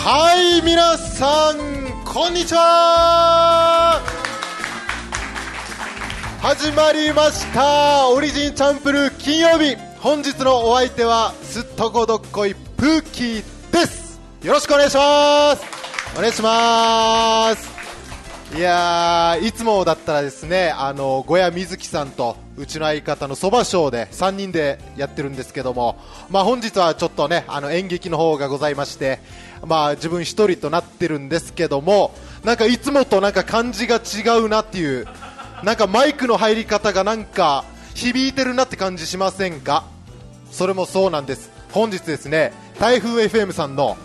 はい、皆さんこんにちは。始まりましたオリジンチャンプルー金曜日。本日のお相手はすっとこどっこいプーキーです。よろしくお願いします。お願いします。いやー、いつもだったらですね、小谷瑞希さんとうちの相方のそばショーで3人でやってるんですけども、本日はちょっとね、演劇の方がございまして、自分一人となってるんですけども、なんかいつもとなんか感じが違うなっていう、なんかマイクの入り方がなんか響いてるなって感じしませんか？それもそうなんです。本日ですね、台風 FM さんの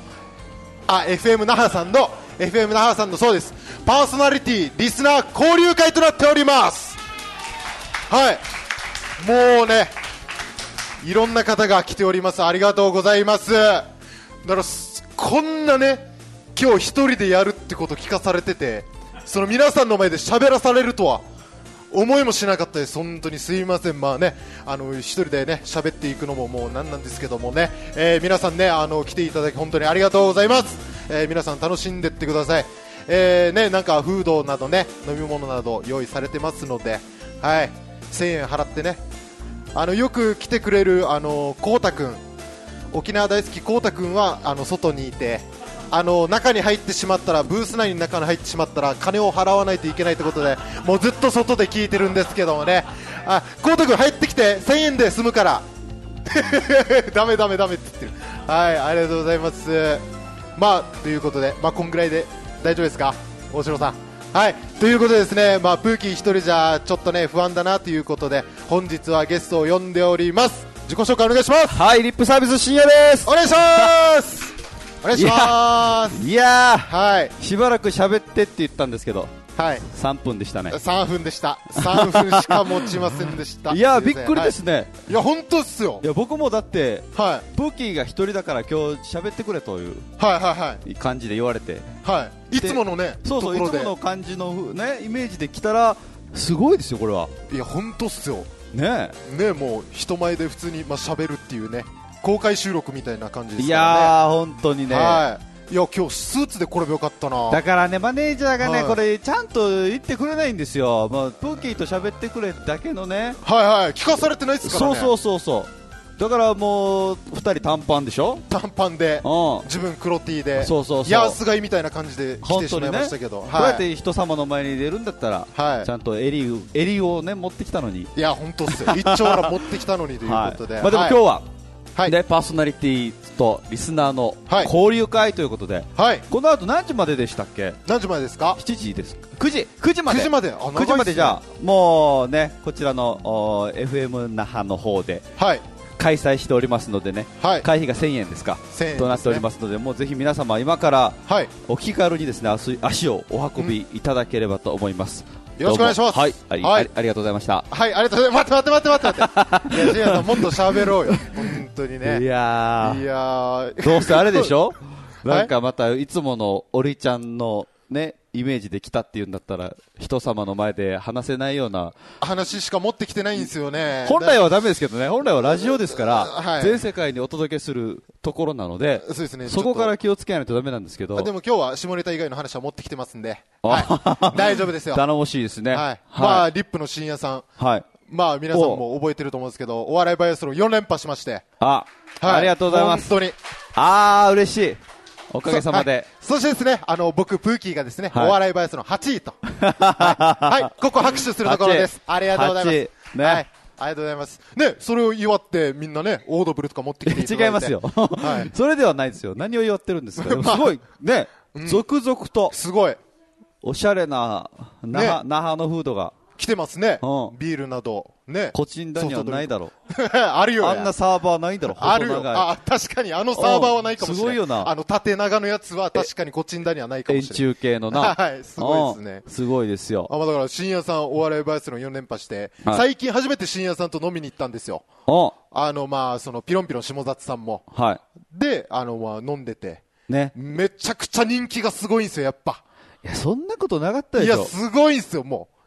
FM 那覇さんのそうです、パーソナリティリスナー交流会となっております。はい、もうね、いろんな方が来ております。ありがとうございます。だからこんなね、今日一人でやるってこと聞かされてて、その皆さんの前で喋らされるとは思いもしなかったです。本当にすいません。一人でね喋っていくのももうなんなんですけどもね、皆さんね来ていただき本当にありがとうございます。皆さん楽しんでってください。なんかフードなどね、飲み物など用意されてますので、はい、1000円払ってね、よく来てくれるこうたくん、沖縄大好きこうたくんは外にいて、中に入ってしまったら、ブース内に中に入ってしまったら金を払わないといけないということで、もうずっと外で聞いてるんですけどもね、こうたくん入ってきて1000円で済むからダメって言ってる。はい、ありがとうございます。ということで、こんぐらいで大丈夫ですか、大城さん。はい、ということでですね、プーキー一人じゃちょっとね不安だなということで、本日はゲストを呼んでおります。自己紹介お願いします。 はい、リップサービス深夜です。 お願いしますお願いします。 いやー、 はい、 しばらく喋ってって言ったんですけど、 はい、 3分でしたね。 3分でした。3分しか持ちませんでしたいやー、びっくりですね。 はい、いや本当っすよ。 いや僕もだって、 はい、 プーキーが一人だから今日喋ってくれという感じで言われて、 はい、いつものね、 そうそう、いつもの感じのねイメージで来たらすごいですよこれは。 いや本当っすよねえ、もう人前で普通に喋るっていうね、公開収録みたいな感じですからね。 いやー本当にね、 はい、いや今日スーツで来ればよかったな。 だからね、マネージャーがね、 はい、 これちゃんと言ってくれないんですよ。プーキーと喋ってくれだけのね、 はいはい、聞かされてないですからね。 そうだからもう2人短パンでしょ。 短パンで、自分黒 T で、ヤース買いみたいな感じで来てしまいましたけど、 こうやって人様の前に出るんだったら、はい、ちゃんと襟をね持ってきたのに、 いや本当っすよ、一丁ら持ってきたのにということで、 でも今日は、 はい、 パーソナリティとリスナーの交流会ということで、はい、この後何時まででしたっけ？ 何時までですか ？7時ですか？9時まで。9時までじゃあもうね、こちらのFM 那覇の方で、はい、開催しておりますのでね、はい、会費が1000円ですか、1000円ですね、となっておりますので、もうぜひ皆様今から、はい、お気軽にですね足をお運びいただければと思います。 よろしくお願いします。 はい、ありがとうございました。 はい、ありがとうございます。待っていや、ジェイさんもっと喋ろうよ本当にね。いやどうせあれでしょなんかまたいつものオリちゃんのねイメージで来たっていうんだったら、人様の前で話せないような話しか持ってきてないんですよね。 本来はダメですけどね、本来はラジオですから、はい、全世界にお届けするところなので、そうですね、そこから気をつけないとダメなんですけど、 でも今日は下ネタ以外の話は持ってきてますんで、はい、大丈夫ですよ。 頼もしいですね。 はい、リップの深夜さん、はい、皆さんも覚えてると思うんですけど、お笑いバイアスロン4連覇しまして、 ありがとうございます。 本当に嬉しい、おかげさまで。 はい、そしてですね、僕プーキーがですね、お笑いバイアスの8位と、はい、ここ拍手するところです。ありがとうございます。ね、はい、ありがとうございます。ね、それを祝ってみんなね、オードブルとか持ってきていただいて。 違いますよ。はい、それではないですよ。何を祝ってるんですか。すごいね、続々とすごいおしゃれな那覇のフードが来てますね。ビールなどね、 コチンダにはないだろうあるよ、 あんなサーバーないだろう。 あるよ。確かにサーバーはないかもしれない。 すごいよな。 縦長のやつは確かにコチンダにはないかもしれない。 円柱形のな。 はい、すごいですね。 すごいですよ。 だから深夜さんお笑いバイアスロン4連覇して、最近初めて深夜さんと飲みに行ったんですよ。そのピロンピロン下雑さんも、はい、で飲んでてね、めちゃくちゃ人気がすごいんですよ、やっぱ。 いや、そんなことなかったでしょ。 いや、すごいんですよ。もう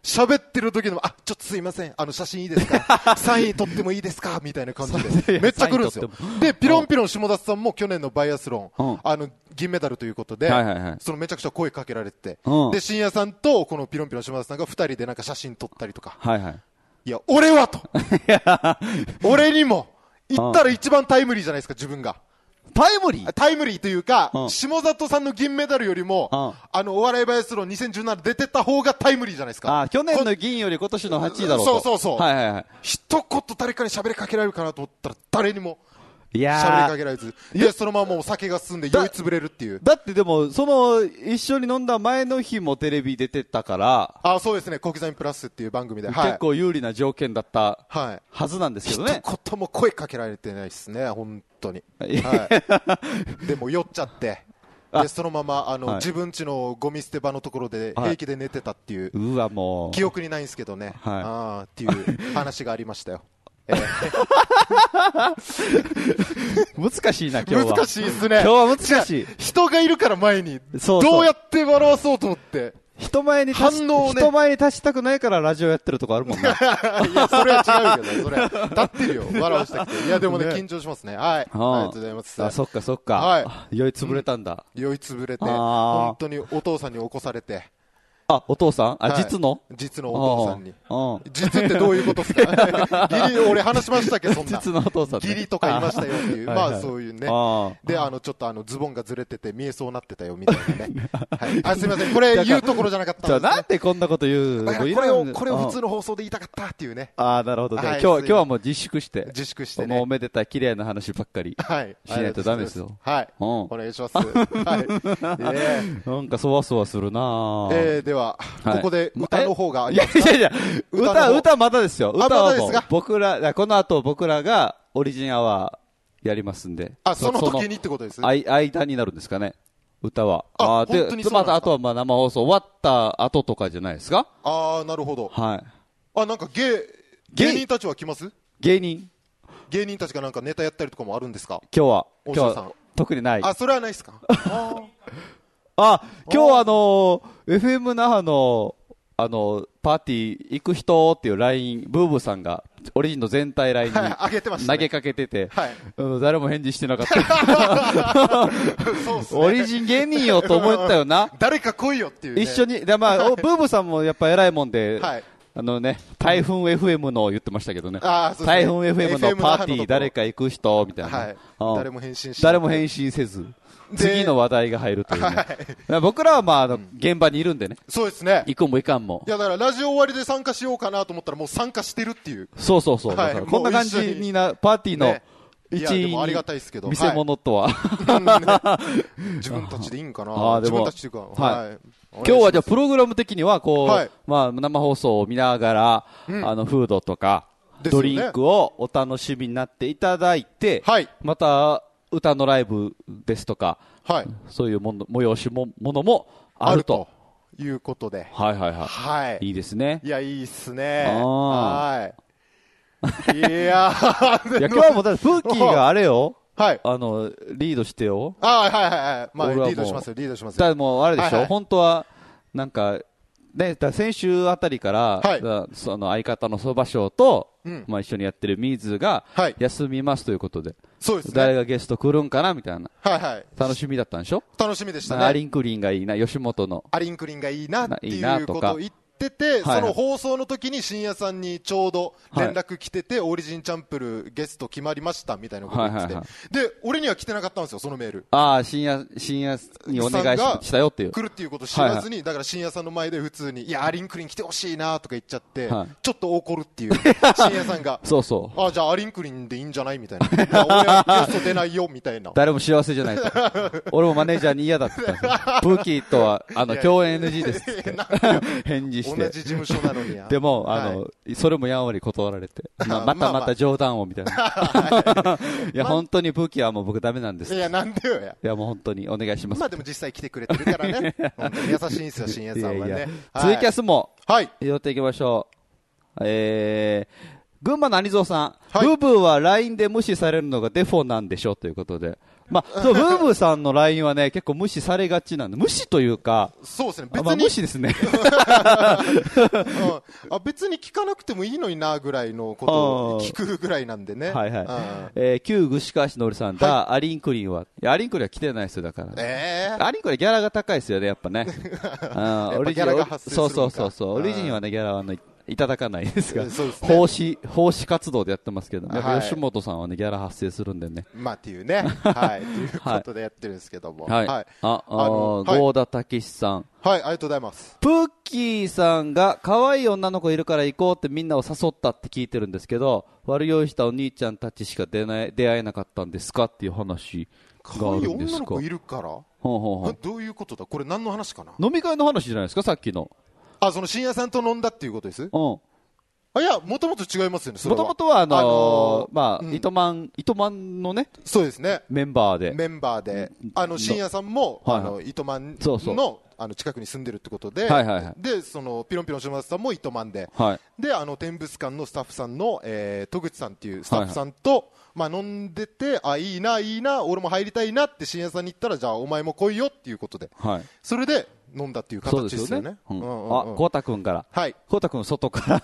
喋ってる時でも、ちょっとすいません、写真いいですかサイン撮ってもいいですかみたいな感じで、めっちゃ来るんですよ。で、ピロンピロン下田さんも去年のバイアスロン、銀メダルということで、そのめちゃくちゃ声かけられて、で、深夜さんとこのピロンピロン下田さんが2人でなんか写真撮ったりとか、いや、俺はと。俺にも、言ったら一番タイムリーじゃないですか、自分が。 タイムリーというか、下里さんの銀メダルよりも、お笑いバイアスロン2017出てた方がタイムリーじゃないですか。 去年の銀より今年の8位だろうと。 そう。一言誰かに喋りかけられるかなと思ったら、誰にも。喋りかけられず、で、そのままもう酒が進んで酔いつぶれるっていう。 だってでも、一緒に飲んだ前の日もテレビ出てたから。 そうですね、小刻みプラスっていう番組で。 結構有利な条件だったはずなんですけどね。 一言も声かけられてないですね、本当に。でも酔っちゃって。で、そのまま、自分家のゴミ捨て場のところで平気で寝てたっていう。 もう。 記憶にないんですけどね。っていう話がありましたよ。 難しいな、今日は。 難しいですね。 今日は難しい。 人がいるから前に、どうやって笑わそうと思って。 人前に立ちたくないからラジオやってるとこあるもんね。 いや、それは違うけど、それ。立ってるよ、笑わしたくて。いや、でもね、緊張しますね。はい。ありがとうございます。 そっか。酔いつぶれたんだ。 酔いつぶれて、本当にお父さんに起こされて。 お父さん実のお父さんに。実ってどういうことですか義理、俺話しましたっけ、そんな。 実のお父さん。 義理とか言いましたよっていう。まあそういうね。で、ちょっとズボンがずれてて見えそうなってたよみたいなね。すみません。これ言うところじゃなかったんですね。 なんでこんなこと言うの？ これを普通の放送で言いたかったっていうね。 なるほど。今日はもう自粛して。 ね。 もうおめでたい綺麗な話ばっかり。しないとダメですよ。 はい。お願いします。 なんかそわそわするなでは、ここで歌の方がありますか？いや、歌まだですよ。歌はもうこの後僕らがオリジンアワーやりますんで。 その時にってことです。 間になるんですかね。歌は。で、またあとは生放送終わった後とかじゃないですか？ なるほど。 はい。 なんか芸人たちは来ます？ 芸人たちがなんかネタやったりとかもあるんですか？ 今日は特にない。 それはないですか？ 今日FM 那覇のパーティー行く人っていう LINE、ブーブーさんが、オリジンの全体 LINE に投げかけてて、誰も返事してなかった。オリジン芸人よと思ったよな。 誰か来いよっていう。 一緒に、ブーブーさんもやっぱ偉いもんで、台風 FM の言ってましたけどね。台風 FM のパーティー誰か行く人みたいな。 誰も返信せず。 次の話題が入るというね。僕らは現場にいるんでね。 そうですね。 行くも行かんも。 いやだからラジオ終わりで参加しようかなと思ったらもう参加してるっていう。 そう。こんな感じにパーティーの一位に見せ物とは。 自分たちでいいんかな。自分たちというか。 今日はじゃあプログラム的には生放送を見ながらフードとかドリンクをお楽しみになっていただいて、また歌のライブですとか、そういう催しものもあるということで、 いいですね。 いや、いいっすね。いや、今日はもうだってプーキーがあれよ。リードしてよ。 まあ、リードしますよ。 だからもうあれでしょ、本当は、なんか、先週あたりから、その相方のそば賞と、一緒にやってるミーズが、休みますということで。 そうですね。 誰がゲスト来るんかなみたいな。楽しみだったんでしょ？ 楽しみでしたね。 アリンクリンがいいな、吉本の。 アリンクリンがいいなっていうことを言ってて、その放送の時に深夜さんにちょうど連絡来てて、オリジンチャンプルゲスト決まりましたみたいなこと言ってて、で、俺には来てなかったんですよ、そのメール。深夜にお願いしたよっていう。来るっていうこと知らずに、だから深夜さんの前で普通に、いや、アリンクリン来てほしいなとか言っちゃって、ちょっっと怒るっていう深夜さんがそうそう、 あ、じゃあアリンクリンでいいんじゃないみたいな、俺はゲスト出ないよみたいな、 誰も幸せじゃないと俺もマネージャーに嫌だって言ったんですよ。プーキーとは共演 NG ですって返事して、 同じ事務所なのにでもそれもやんわり断られて、また冗談をみたいな、いや本当にプーキーはもう僕ダメなんです。 いやなんでよや、 いやもう本当にお願いします。 まあでも実際来てくれてるからね本当に優しいんですよ深夜さんはね。 ツイキャスもやっていきましょう。 群馬のアニゾーさん、はい、ブーブーは LINE で無視されるのがデフォなんでしょということで。まあ、そう、ブーブーさんの LINE はね、結構無視されがちなんで、無視というか、 そうですね、別に。 まあ、無視ですね。 別に聞かなくてもいいのにな、ぐらいのことを聞くぐらいなんでね。 はいはい。旧串川市のりさん、だ、アリンクリンは、いや、アリンクリンは来てないですよ、だから。アリンクリンギャラが高いですよね、やっぱね。 オリジンはそう。オリジンはね、ギャラはいただかないですが、奉仕活動でやってますけど、やっぱ吉本さんはね、ギャラ発生するんでね。 まあっていうね、はい、ということでやってるんですけども。 はい。郷田武史さん。 はい、ありがとうございます。 プッキーさんが可愛い女の子いるから行こうってみんなを誘ったって聞いてるんですけど、悪酔いしたお兄ちゃんたちしか出会えなかったんですかっていう話があるんですか。可愛い女の子いるからどういうことだこれ何の話かな。 飲み会の話じゃないですか、さっきの。 その深夜さんと飲んだっていうことです。いや、もともと違いますよね、 もともとはまあ、糸満のね、 そうですね。 メンバーで。 深夜さんも、糸満の、近くに住んでるってことで、で、その、ピロンピロン島田さんも糸満で、で、天物館のスタッフさんの、戸口さんっていうスタッフさんと、まあ、飲んでて、いいな、俺も入りたいなって深夜さんに言ったら、じゃあ、お前も来いよっていうことで、それで、飲んだっていう形ですよね。 コウタ君から。はい。コウタ君外から。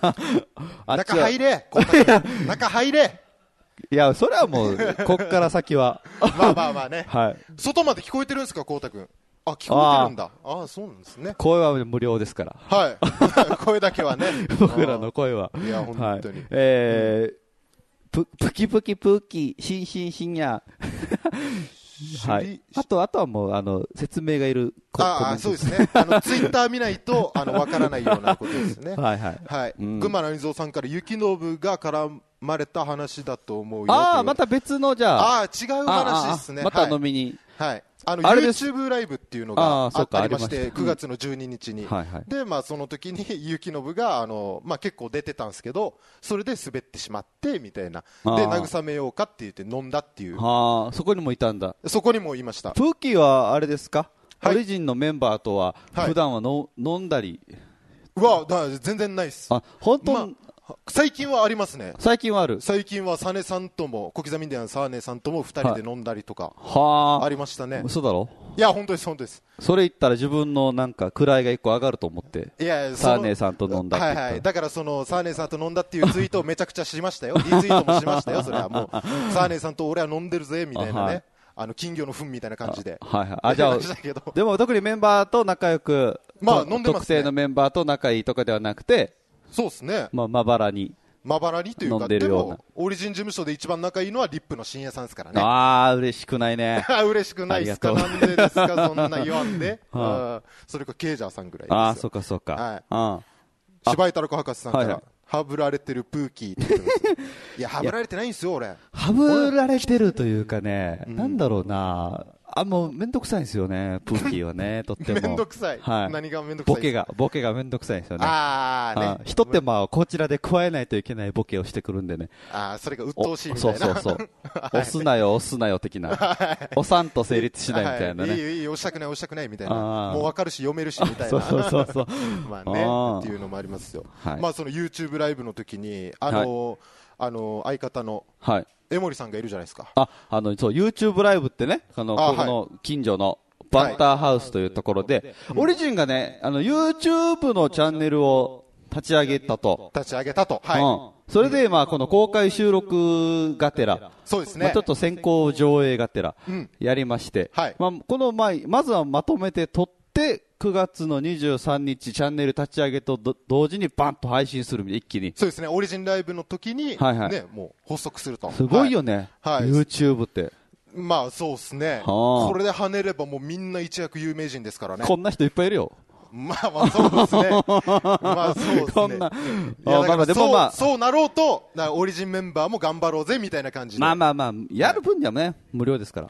中入れ中入れいや、それはもう、こっから先は。 まあね。はい。外まで聞こえてるんですか、コウタ君。聞こえてるんだ。そうなんですね。 声は無料ですから。 はい。声だけはね。 僕らの声は。 いや、本当に。 プキプキプーキー、シンや。はい。あとはもう、説明がいるそうですね。ツイッター見ないと、わからないようなことですね。はい。群馬の水尾さんから、雪信が絡まれた話だと思うよ。 また別の、じゃあ。 違う話ですね。 また飲みに。 はい。YouTube ライブっていうのがありまして、9月の12日に。で、まあ、その時に、雪信が、まあ、結構出てたんですけど、それで滑ってしまって、みたいな。で、慰めようかって言って飲んだっていう。 そこにもいたんだ。 そこにもいました。 プーキーは、あれですかオリジンのメンバーとは、普段は飲んだり。 全然ないっす。 本当最近はありますね。 最近はある。 最近はサネさんとも、小刻みインディアンサーネさんとも2人で飲んだりとか、ありましたね。 嘘だろ。 いや、本当です、本当です。 それ言ったら自分のなんか位が1個上がると思って、サーネさんと飲んだって。 はい。だからその、サーネさんと飲んだっていうツイートをめちゃくちゃしましたよ。リツイートもしましたよ、それはもう。サーネさんと俺は飲んでるぜ、みたいなね。金魚の糞みたいな感じで。 じゃあ、でも特にメンバーと仲良く、 飲んでますね。 特定のメンバーと仲いいとかではなくて、 そうですね。 まばらに。 まばらにというか、でも、オリジン事務所で一番仲いいのはリップの深夜さんですからね。 嬉しくないね。 嬉しくないですか。なんでですか、そんな言わんで。それかケイジャーさんぐらいですよ。 そうか。 柴井太郎博士さんから、はぶられてるプーキーって言ってます。いや、はぶられてないんですよ、俺。 はぶられてるというかね、なんだろうな。もうめんどくさいんですよね、プーキーはね、とっても。 めんどくさい。何がめんどくさいですか。 ボケがめんどくさいんですよね。一手間をこちらで加えないといけないボケをしてくるんでね。 それが鬱陶しいみたいな。 そう。押すなよ的な。押さんと成立しないみたいなね。 いい、押したくないみたいな。もうわかるし読めるしみたいな。 そう。 まあね、っていうのもありますよ。まあその YouTube ライブの時に、相方の、江森さんがいるじゃないですか。 YouTube ライブってね、この近所のバッターハウスというところで、オリジンがね、YouTube のチャンネルを立ち上げたと。それで、この公開収録がてら、 そうですね。 ちょっと先行上映がてら、やりまして、まずはまとめて撮って、9月の23日チャンネル立ち上げと同時にバンと配信する一気に。 そうですね。オリジンライブの時に、もう発足すると。 すごいよね。YouTube って。 まあそうですね。これで跳ねればもうみんな一躍有名人ですからね。 こんな人いっぱいいるよ。 まあそうですね。こんな。そうなろうと、オリジンメンバーも頑張ろうぜみたいな感じで。 やる分にはね、無料ですから。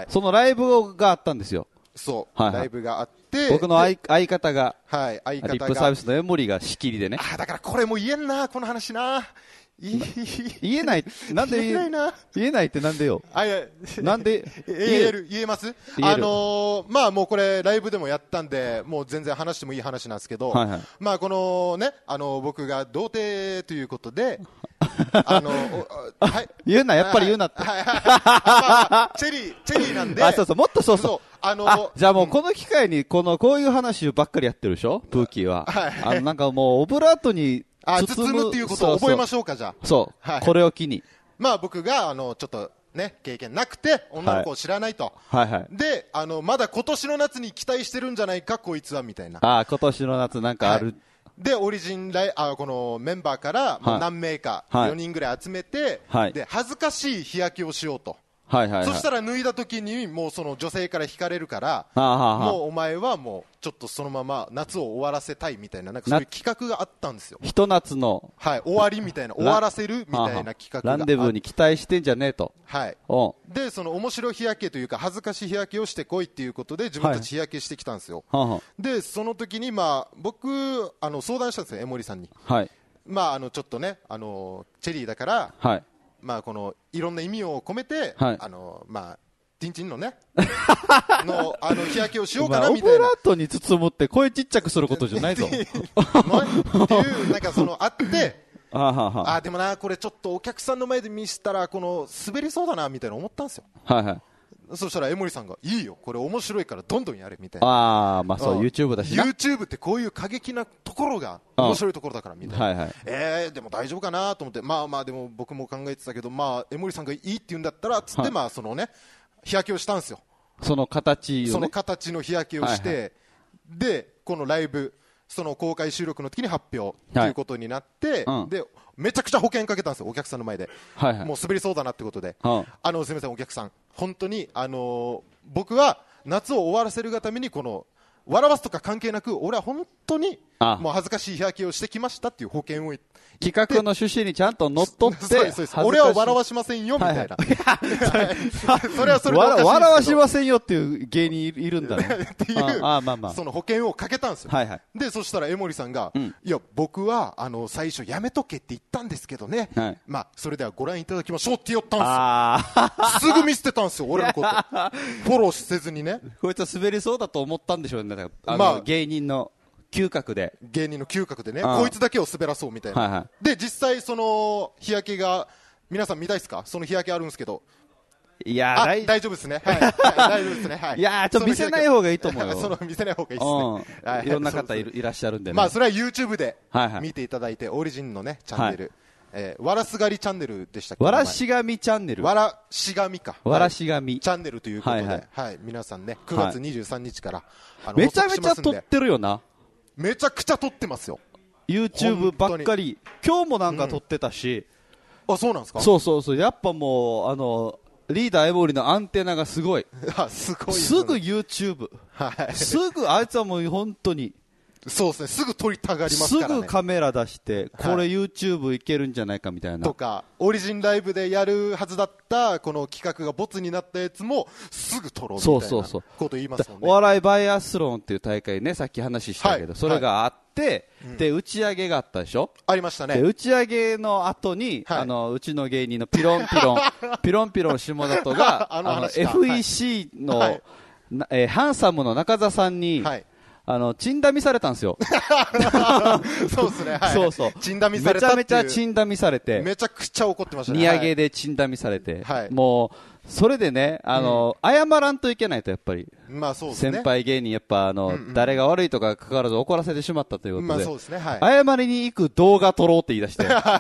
そのライブがあったんですよ。 そう。ライブがあって、 僕の相方が、リップサービスの江森が仕切りでね。 だからこれも言えんな、この話な。 言えない。なんで言えないってなんでよ。なんで言えます？まあもうこれライブでもやったんで、もう全然話してもいい話なんですけど、まあこのね、僕が童貞ということで、 はい。 言うな、やっぱり言うなって。 チェリーなんで。 そうそう、もっとそうそう。じゃあもうこの機会に、こういう話ばっかりやってるでしょプーキーは。なんかもう、オブラートに包むっていうことを覚えましょうか、じゃあ。 そう。これを機に。 まあ僕が、ちょっと、ね、経験なくて女の子を知らないと、 はいはい、 でまだ今年の夏に期待してるんじゃないかこいつはみたいな。 今年の夏なんかある、 でオリジンこのメンバーから何名か4人ぐらい集めて、で恥ずかしい日焼けをしようと。そしたら脱いだ時にもうその女性から惹かれるから、もうお前はもうちょっとそのまま夏を終わらせたいみたいな、なんかそういう企画があったんですよ。 ひと夏の、 終わりみたいな、終わらせるみたいな企画がランデブーに期待してんじゃねえと。 でその面白い日焼けというか恥ずかしい日焼けをしてこいっていうことで自分たち日焼けしてきたんですよ。でその時に僕相談したんですよ、江森さんに。ちょっとねチェリーだから、このいろんな意味を込めて、ティンチンのね日焼けをしようかなみたいな。 オブラートに包むって声ちっちゃくすることじゃないぞっていうなんかあってでもなこれちょっとお客さんの前で見せたら滑りそうだなみたいな思ったんですよ。そしたら江森さんがいいよこれ面白いからどんどんやれみたいな。 そう YouTube だしな。 YouTube ってこういう過激なところが面白いところだからみたいな。でも大丈夫かなと思って、でも僕も考えてたけど江森さんがいいって言うんだったらつってそのね日焼けをしたんですよ。 その形をね、 その形の日焼けをして、でこのライブその公開収録の時に発表ということになって、でめちゃくちゃ保険かけたんですよお客さんの前で。もう滑りそうだなってことで、すみませんお客さん本当に僕は夏を終わらせるがためにこの笑わすとか関係なく俺は本当にもう恥ずかしい日焼けをしてきましたっていう保険を企画の趣旨にちゃんと乗っ取って俺は笑わしませんよみたいな。それはそれで笑わしませんよっていう芸人いるんだねっていうその保険をかけたんですよ。でそしたら江森さんがいや僕は最初やめとけって言ったんですけどね、それではご覧いただきましょうって言ったんですよ。すぐ見捨てたんですよ俺のことフォローせずにね。 こいつは滑りそうだと思ったんでしょうね。芸人の嗅覚でね、こいつだけを滑らそうみたいな。で実際その日焼けが皆さん見たいですか？その日焼けあるんですけど。 いや大丈夫ですね。大丈夫ですね。 いやちょっと見せない方がいいと思うよ。 見せない方がいいですね。 いろんな方いらっしゃるんでね。 それは YouTube で見ていただいてオリジンのねチャンネル、わらすがりチャンネルでしたっけ？ わらしがみチャンネル。 わらしがみか。 わらしがみチャンネルということで、皆さんね9月23日からめちゃめちゃ撮ってるよな。 めちゃくちゃ撮ってますよ YouTube ばっかり。今日もなんか撮ってたし、 そうなんですか？ そうやっぱもうリーダーエボリのアンテナがすごいすごい、 すぐ YouTube、すぐあいつはもう本当にそうですね、すぐ撮りたがりますからね。 すぐカメラ出してこれ YouTube いけるんじゃないかみたいな、 とかオリジンライブでやるはずだったこの企画がボツになったやつもすぐ撮ろうみたいなこと言いますもんね。 お笑いバイアスロンっていう大会ね、さっき話したけど、それがあって、で打ち上げがあったでしょ。 ありましたね。 で打ち上げの後に、うちの芸人のピロンピロン下里がFEC の、ハンサムの中澤さんに、チンダミされたんですよ。 そうですね。チンダミされたっていう。めちゃめちゃチンダミされて。 めちゃくちゃ怒ってましたね。 荷上げでチンダミされて。もう、それでね、謝らんといけないと、やっぱり。 そうですね。 先輩芸人、やっぱ、誰が悪いとか関わらず怒らせてしまったということで。 そうですね。 謝りに行く動画撮ろうって言い出して。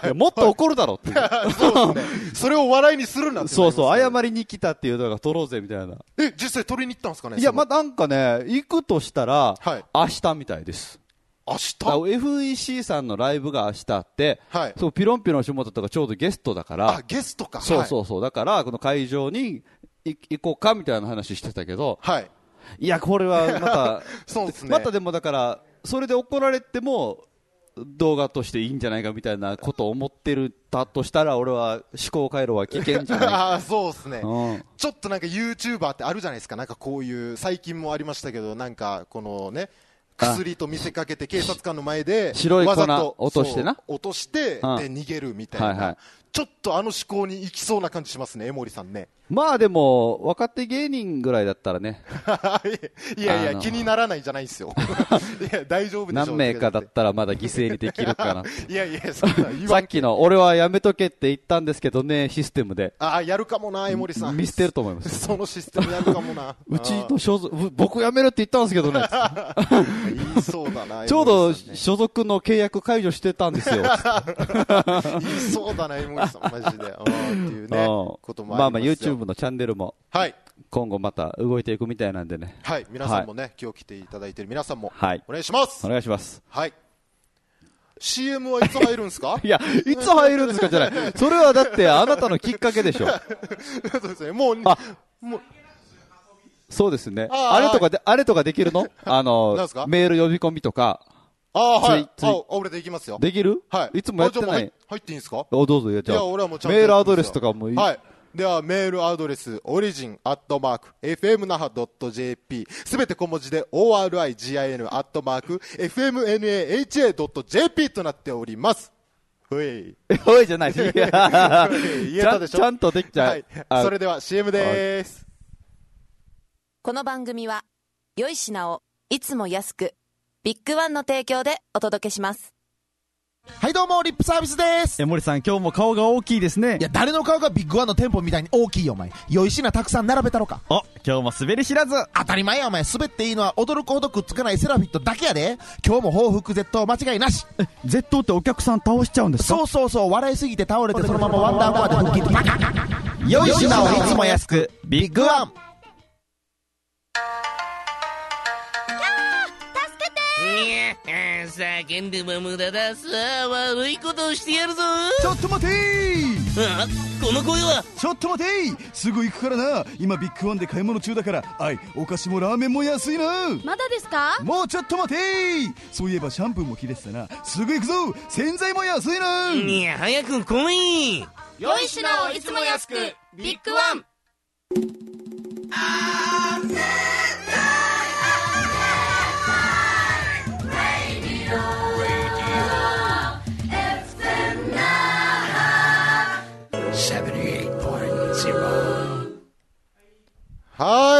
もっと怒るだろって。 そうですね。それを笑いにするなんて。 そう、謝りに来たっていう動画撮ろうぜ、みたいな。 実際撮りに行ったんですかね？ いや、なんかね、行くとしたら、明日みたいです。 明日 FEC さんのライブが明日あって、そうピロンピロン下里とかちょうどゲストだから、 ゲストか。 そうだからこの会場に行こうかみたいな話してたけど、いやこれはまたそうですね。 またでもだからそれで怒られても動画としていいんじゃないかみたいなことを思ってるだとしたら、俺は思考回路は危険じゃない。 そうですね。ちょっとなんか YouTuber ってあるじゃないですか。なんかこういう最近もありましたけど、なんかこのね。薬と見せかけて警察官の前で白い粉落としてな、 落としてで逃げるみたいな、 ちょっとあの思考に行きそうな感じしますね、江森さんね。 まあでも、若手芸人ぐらいだったらね。 いやいや、気にならないじゃないですよ。いや、大丈夫でしょう。 何名かだったらまだ犠牲にできるかな。 いやいや、そんな言わん。 さっきの、俺はやめとけって言ったんですけどね、システムで。 ああ、やるかもな、江森さん。 見捨てると思います。 そのシステムやるかもな。 うちの所属、僕辞めるって言ったんですけどね。 言いそうだな。 ちょうど所属の契約解除してたんですよ。 言いそうだな、江森さん、マジで。っていうね、こともありますよ。 まあまあ、YouTubeのチャンネルも。 はい。 今後また動いていくみたいなんでね。 はい。皆さんもね、今日来ていただいている皆さんも。 はい。 お願いします。 お願いします。 はい。CM はいつ入るんですか？ いや、いつ入るんですかじゃない。それはだってあなたのきっかけでしょ。 そうですね。もう、 そうですね。あれとかできるの？メール呼び込みとか。 はい。俺できますよ。 できる？ はい。 いつもやってない。 入っていいんですか？ どうぞ。じゃあ、 俺はもうちゃんと。 メールアドレスとかもいい。 はい。では、メールアドレス、origin@fmnaha.jp。すべて小文字で、origin@fmnaha.jp となっております。 おいじゃない。言えたでしょ？ ちゃんとできちゃう。はい。 それでは CM でーす。 この番組は、良い品をいつも安く、ビッグワンの提供でお届けします。 はいどうも、リップサービスです。 森さん、今日も顔が大きいですね。 いや、誰の顔がビッグワンの店舗みたいに大きいよ、お前。良い品たくさん並べたろか。 今日も滑り知らず。 当たり前や、お前。滑っていいのは驚くほどくっつかないセラフィットだけやで。今日も報復絶倒間違いなし。 絶倒ってお客さん倒しちゃうんですか？ そう。笑いすぎて倒れてそのままワンダーコアで復帰。 良い品をいつも安く、ビッグワン。 叫んでも無駄だ。さあ、悪いことをしてやるぞ。 ちょっと待てこの声は。 ちょっと待てすぐ行くからな。今ビッグワンで買い物中だから。お菓子もラーメンも安いな。 まだですか？ もうちょっと待てそういえばシャンプーも切れてたな。すぐ行くぞ。洗剤も安いな。 いや、早く来い。 良い品をいつも安く、ビッグワン。 はい、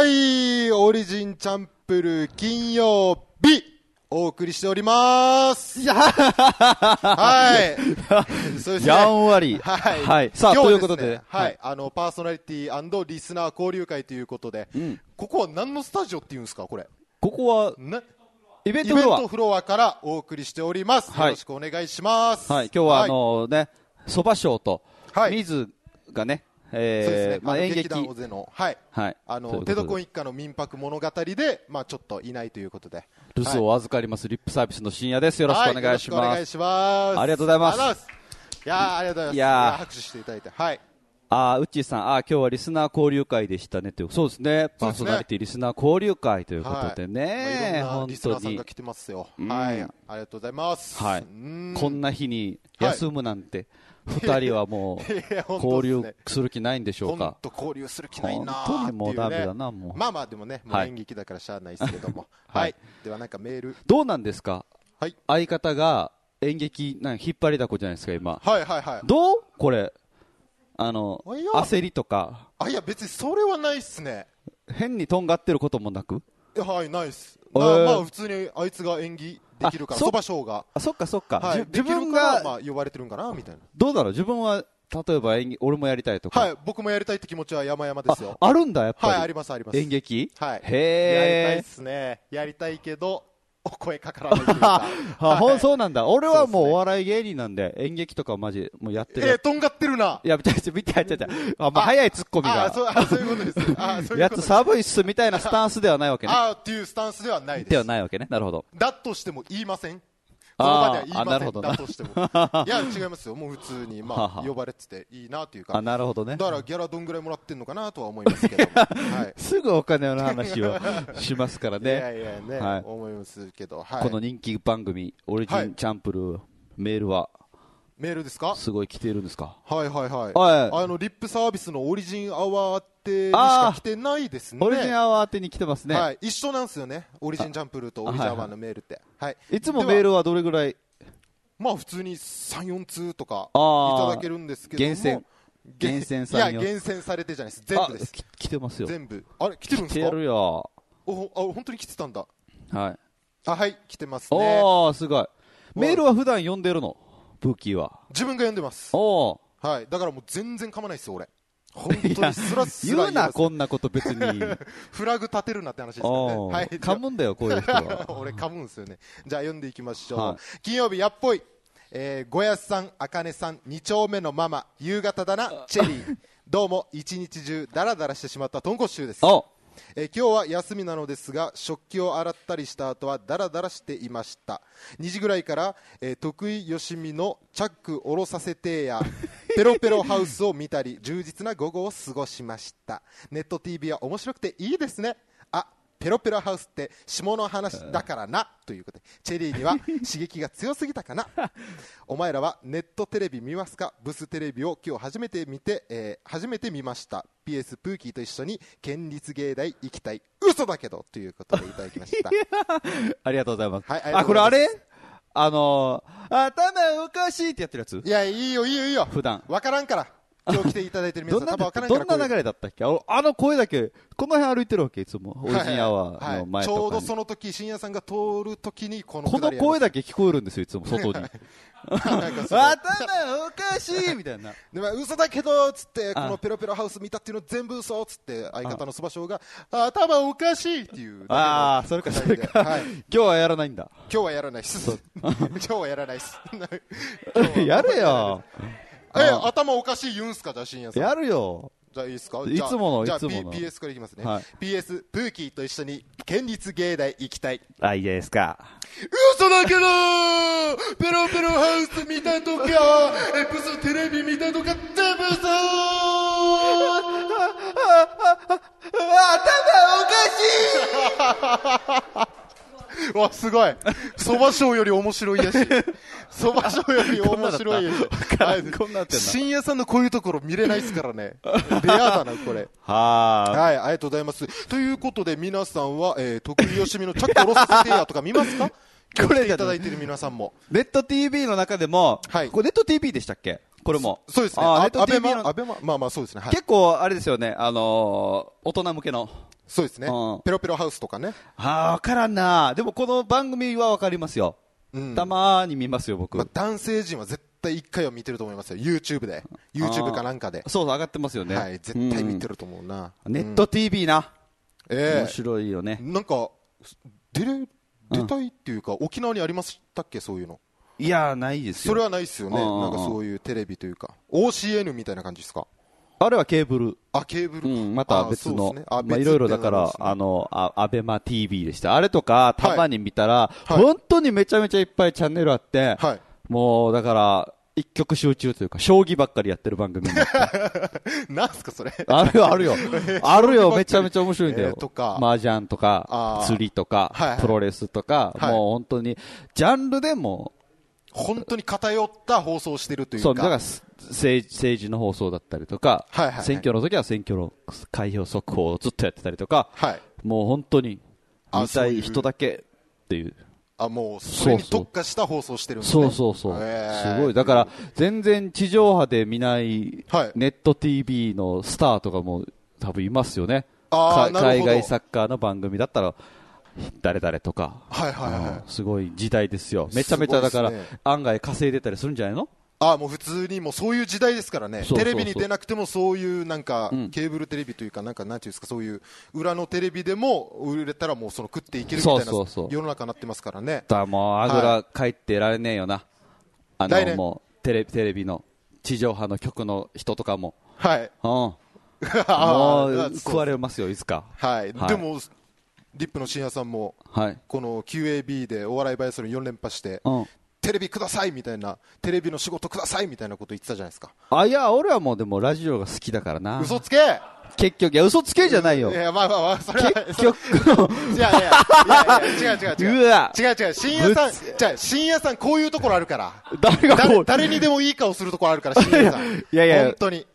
オリジンチャンプル金曜日お送りしております。はい。 そうですね。やんわり。はい。さあ、ということで。 はい。パーソナリティ&リスナー交流会ということで、ここは何のスタジオっていうんですか、これ。 ここは、イベントフロアからお送りしております。よろしくお願いします。 はい。今日は蕎麦賞と、水がね、 そうですね。 演劇団大勢の、はい。テドコン一家の民泊物語で、ちょっといないということで。 留守を預かります、リップサービスの深夜です。よろしくお願いします。 お願いします。 ありがとうございます。 いやありがとうございます。拍手していただいて。はい。 ウッチーさん、今日はリスナー交流会でしたねという。そうですね。パーソナリティリスナー交流会ということでね。 いろんなリスナーさんが来てますよ。はい。ありがとうございます。 はい。こんな日に休むなんて。二人はもう交流する気ないんでしょうか。 本当交流する気ないな。 本当にもうダメだな、もう。 まあでもね、演劇だからしゃあないですけども。はい。ではなんかメール。 どうなんですか？ はい。 相方が演劇引っ張りだこじゃないですか今。 はい。 どう？これ焦りとか。 いや別にそれはないっすね。 変にとんがってることもなく？ はい、ないっす。普通にあいつが演技できるから、蕎麦賞が。 そっか。 自分が呼ばれてるんかなみたいな。 どうだろう、自分は例えば演技、俺もやりたいとか。 はい、僕もやりたいって気持ちは山々ですよ。 あるんだやっぱり。 はい、あります。 演劇？ はい。 へやりたいっすね。やりたいけどお声かからないというか。 そうなんだ。俺はもうお笑い芸人なんで演劇とかマジもうやってる。 とんがってるな。 いや見て早いツッコミが。 そういうことです。 やつ寒いっすみたいなスタンスではないわけね。 っていうスタンスではないです。 ではないわけね。なるほど。 だとしても言いません。その場では言いません。 なるほどだとしても。いや違いますよ。もう普通に呼ばれてていいなというか。 なるほどね。 だからギャラどんぐらいもらってんのかなとは思いますけど。 すぐお金の話をしますからね。 いやね、思いますけど。 この人気番組オリジンチャンプルメールは。 メールですか？ すごい来ているんですか？ はい。リップサービスのオリジンアワーってにしか来てないですね。 オリジンアワーってに来てますね。 はい。一緒なんですよね。オリジンチャンプルとオリジンアワーのメールって。はい。 いつもメールはどれぐらい？ まあ普通に3、4通とかいただけるんですけども、厳選3、4、いや厳選されてじゃないです、全部です。 来てますよ。 全部。あれ来てるんですか？ 来てるよ。 本当に来てたんだ。 はい。 はい、来てますね。 おー、すごい。メールは普段読んでるの？ブーキーは。 自分が読んでます。 おー。はい。だからもう全然噛まないですよ、俺。本当にスラスラ言うな、こんなこと別に。 フラグ立てるなって話ですからね。はい。 噛むんだよ、こういう人は。 俺噛むんですよね。じゃあ読んでいきましょう。はい、金曜日、やっぽい。ごやすさん、あかねさん、2丁目のママ、夕方だな、チェリー。どうも、一日中、ダラダラしてしまった豚骨臭です。今日は休みなのですが、食器を洗ったりした後はダラダラしていました。2時ぐらいから、得意よしみのチャック下ろさせてやペロペロハウスを見たり、充実な午後を過ごしました。ネット TV は面白くていいですね。ペロペロハウスって下の話だからなということで、チェリーには刺激が強すぎたかな。お前らはネットテレビ見ますか？ブステレビを今日初めて見ました。 PS プーキーと一緒に県立芸大行きたい。嘘だけどということでいただきました。 ありがとうございます。 はい、 これあれ頭おかしいってやってるやつ？ いや、いいよ普段わからんから。今日来ていただいてる皆さん多分分からんから。 どんな流れだったっけ？あの声だけこの辺歩いてるわけ、いつもオリジンアワーの前とかに、 ちょうどその時深夜さんが通る時にこの声だけ聞こえるんですよ、いつも外に。頭おかしいみたいな。 でも嘘だけどつってこのペロペロハウス見たっていうの全部嘘つって相方のそばしょうが頭おかしいっていう。 それか、はい、今日はやらないんだ。 今日はやらないっす。今日はやらないっす。 やれよ。 頭おかしい言うんすか？じゃあ深夜さんやるよ。 じゃあいいですか？ いつものじゃあ PS からいきますね。PS プーキーと一緒に県立芸大行きたい。 いいですか。 嘘だけどペロペロハウス見たとかブステレビ見たとか全部嘘。頭おかしい。わ、すごい。そばショーより面白いやし。そばショーより面白いやし。 こんなってんな。 深夜さんのこういうところ見れないですからね。レアだな、これ。はい、ありがとうございます。ということで、皆さんは、得意よしみのチャック下ろさせてやとか見ますか？これいただいている皆さんも。 ネット TV の中でも、これネット TV でしたっけ？これも。 そうですね。ネット TV の。まあそうですね。 結構、あれですよね、大人向けの。 そうですね、ペロペロハウスとかね。 わからんな。でもこの番組はわかりますよ。たまーに見ますよ、僕。 男性陣は絶対1回は見てると思いますよ、YouTube で。YouTube かなんかで。 そう、上がってますよね。 はい、絶対見てると思うな。 ネット TV な。面白いよね。 なんか、出たいっていうか、沖縄にありましたっけ、そういうの。 いや、ないですよ。 それはないですよね。なんかそういうテレビというか。OCN みたいな感じですか？ あれはケーブル。 ケーブル。 また別の。いろいろだから、アベマ TV でした。あれとか、たまに見たら、本当にめちゃめちゃいっぱいチャンネルあって、もう、だから、一極集中というか、将棋ばっかりやってる番組になって。 なんすか、それ。 あるよ。あるよ、めちゃめちゃ面白いんだよ。麻雀とか、釣りとか、プロレスとか、もう本当に、ジャンルでも、 本当に偏った放送をしてるというか。 そう、だから政治の放送だったりとか、選挙の時は選挙の開票速報をずっとやってたりとか、もう本当に見たい人だけっていう。 もうそれに特化した放送してるんですね。 そう。すごい。だから全然地上波で見ないネット TV のスターとかも多分いますよね。海外サッカーの番組だったら、誰々とか、すごい時代ですよ。めちゃめちゃだから、案外稼いでたりするんじゃないの？ もう普通にもうそういう時代ですからね。テレビに出なくてもそういうなんか、ケーブルテレビというかなんていうんですか、そういう裏のテレビでも売れたらもう食っていけるみたいな世の中になってますからね。 もうあぐら帰ってられねえよな。もうテレビの地上波の局の人とかも。もう食われますよ、いつか。 でもリップの深夜さんも、この QAB でお笑いバイアスロン4連覇して、テレビくださいみたいな、テレビの仕事くださいみたいなこと言ってたじゃないですか。 いや、俺はもうでもラジオが好きだからな。 嘘つけ。 結局、いや、嘘つけじゃないよ。 いや、まあ、それは。 結局。 いや、違う。 うわ。 違う。深夜さん、こういうところあるから。 誰にでもいい顔するところあるから、深夜さん。 いや。 本当に。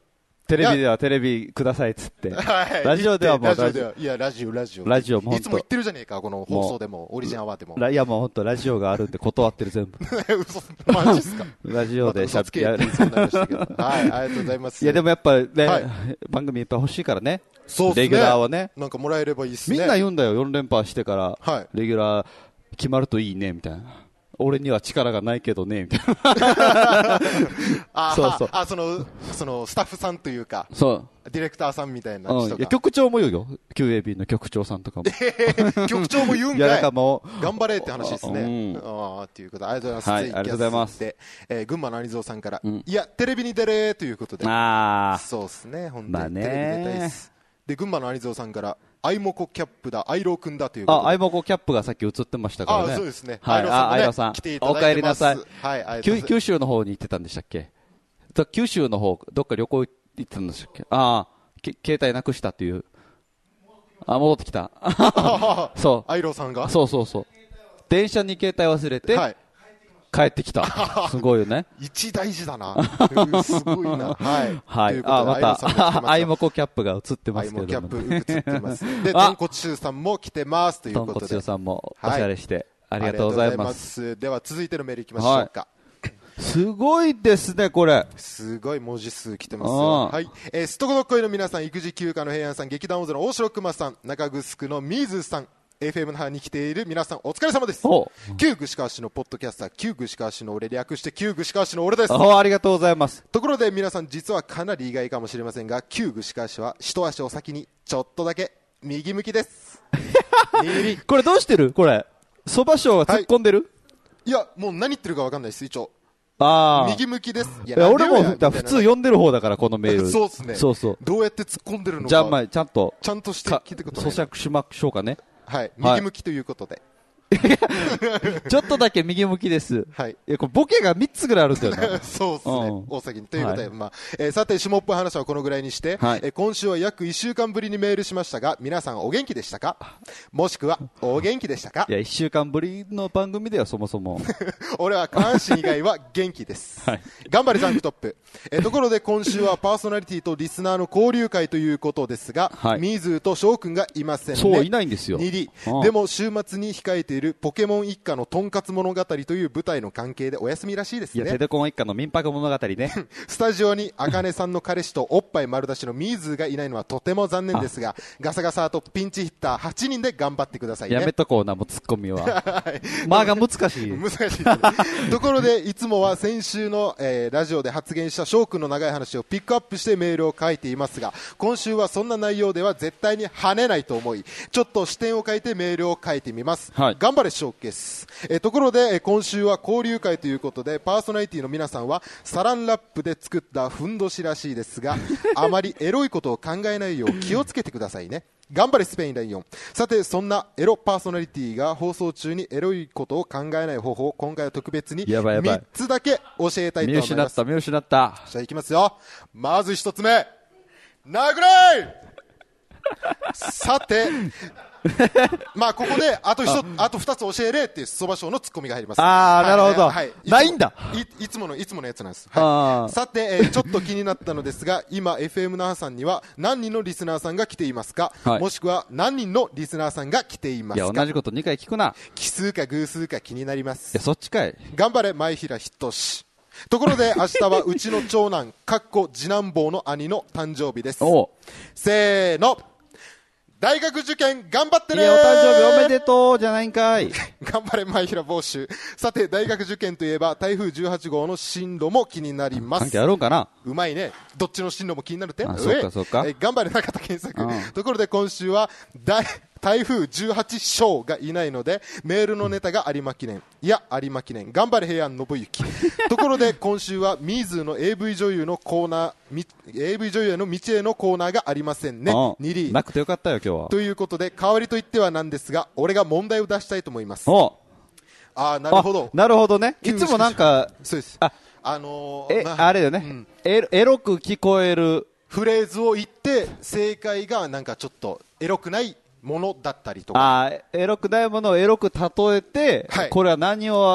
テレビではテレビくださいっつって。ラジオではもうラジオもいつも言ってるじゃねえか、この放送でも、オリジンアワーでも。 いやもう本当ラジオがあるんで断ってる全部。 嘘、マジっすか。 ラジオでしゃべやる。はい、ありがとうございます。 いやでもやっぱね、番組いっぱい欲しいからね。 そうですね。 レギュラーはね。 なんかもらえればいいっすね。 みんな言うんだよ、4連覇してから、レギュラー決まるといいね、みたいな。俺には力がないけどね、みたいな。 そうそう。その、スタッフさんというか、 そう。 ディレクターさんみたいな人が。 いや、局長も言うよ。QAB の局長さんとかも。 局長も言うんかい。 いや、だからもう。頑張れって話ですね。っていうことで、ありがとうございます。 はい、ありがとうございます。 群馬のアニゾーさんから、いや、テレビに出れということで。そうですね、本当に。テレビ出たいです。で、群馬のアニゾーさんから、アイモコキャップだ、アイローくんだということで。 アイモコキャップがさっき映ってましたからね。 そうですね。 はい、アイローさん。 来ていただいてます。 お帰りなさい。 はい、 九州の方に行ってたんでしたっけ？九州の方、どっか旅行行ってたんでしたっけ？携帯なくしたっていう。戻ってきた。そう。 アイローさんが？ そう。電車に携帯忘れて、帰ってきた。すごいよね。 一大事だな。すごいな。 はい。また、アイモコキャップが映ってますけども。 アイモキャップ映ってます。で、トンコチュウさんも来てますということで。 トンコチュウさんもおしゃれして、ありがとうございます。 では続いてのメールいきましょうか。 すごいですね、これ。 すごい文字数来てますよ。はい。すとこどっこいの皆さん、育児休暇の平安さん、劇団大空の大城熊さん、中城の水さん、FM の班に来ている皆さんお疲れ様です。旧串川市のポッドキャスター、旧串川市の俺略して旧串川市の俺です。 ありがとうございます。 ところで皆さん実はかなり意外かもしれませんが、旧串川市は一足お先にちょっとだけ右向きです。 これどうしてる？これそば賞は突っ込んでる？ いやもう何言ってるか分かんないです。一応右向きです。 いや俺も普通読んでる方だからこのメール。 そうですね。 そうどうやって突っ込んでるのか。 じゃあちゃんとして聞いてください。 咀嚼しましょうかね。 はい、右向きということで。 ちょっとだけ右向きです。 はい。 いや、これボケが3つぐらいあるんだよね。 そうですね。大崎に。ということで、さて、下っぽい話はこのぐらいにして、今週は約1週間ぶりにメールしましたが、皆さんお元気でしたか？もしくは、お元気でしたか？ いや、1週間ぶりの番組ではそもそも。 俺は下半身以外は元気です。頑張れ、ザンクトップ。ところで今週はパーソナリティとリスナーの交流会ということですが、ミーズーと翔くんがいませんね。 そう、いないんですよ。 でも、週末に控えているポケモン一家のとんかつ物語という舞台の関係でお休みらしいですね。 いや、テレコン一家の民泊物語ね。 スタジオにあかねさんの彼氏とおっぱい丸出しのミーズーがいないのはとても残念ですが、ガサガサとピンチヒッター8人で頑張ってくださいね。 やめとこうな、もうツッコミは。まあが難しい。 難しいですね。ところで、いつもは先週の、ラジオで発言した翔くんの長い話をピックアップしてメールを書いていますが、今週はそんな内容では絶対に跳ねないと思い、ちょっと視点を変えてメールを書いてみます。頑張れ翔です。ところで、今週は交流会ということで、パーソナリティの皆さんはサランラップで作ったふんどしらしいですが、あまりエロいことを考えないよう気をつけてくださいね。頑張れスペインライオン。さて、そんなエロパーソナリティが放送中にエロいことを考えない方法を今回は特別に3つだけ教えたいと思います。 見失った。 じゃあいきますよ。まず1つ目、殴れさて、まあここであと2つ教えれっていうそば賞のツッコミが入ります。 なるほど。ないんだ。 いつものやつなんです。さて、ちょっと気になったのですが、今 FM 那覇さんには何人のリスナーさんが来ていますか？もしくは何人のリスナーさんが来ていますか？ いや、同じこと2回聞くな。 奇数か偶数か気になります。 いや、そっちかい。 頑張れ前平仁志。ところで明日はうちの長男次男坊の兄の誕生日です。せーの、大学受験頑張ってねー。 いや、お誕生日おめでとうじゃないんかい。 頑張れ前平帽子。さて、大学受験といえば台風18号の進路も気になります。 関係あるんかな。 うまいね。どっちの進路も気になるって。 そうか。 頑張れ中田健作。ところで今週は台風18章がいないのでメールのネタが有馬記念、いや有馬記念、頑張れ平安信之。ところで今週はミーズーの AV 女優のコーナー、 AV 女優への道へのコーナーがありませんね。2リーなくてよかったよ今日は。 ということで代わりといってはなんですが、俺が問題を出したいと思います。なるほど。 なるほどね。いつもなんかそうです。 あれよね、エロく聞こえるフレーズを言って正解がなんかちょっとエロくないものだったりとか、 エロくないものをエロく例えて、これは何を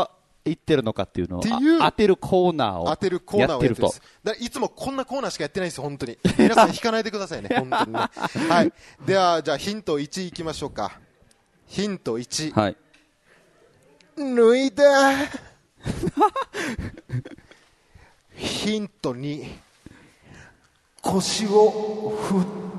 言ってるのかっていうのを当てるコーナーをやってると。 いつもこんなコーナーしかやってないんですよ、本当に。皆さん引かないでくださいね、本当にね。はい。では、じゃあヒント1いきましょうか。ヒント1。 はい。 脱いだ。ヒント2。腰を振って。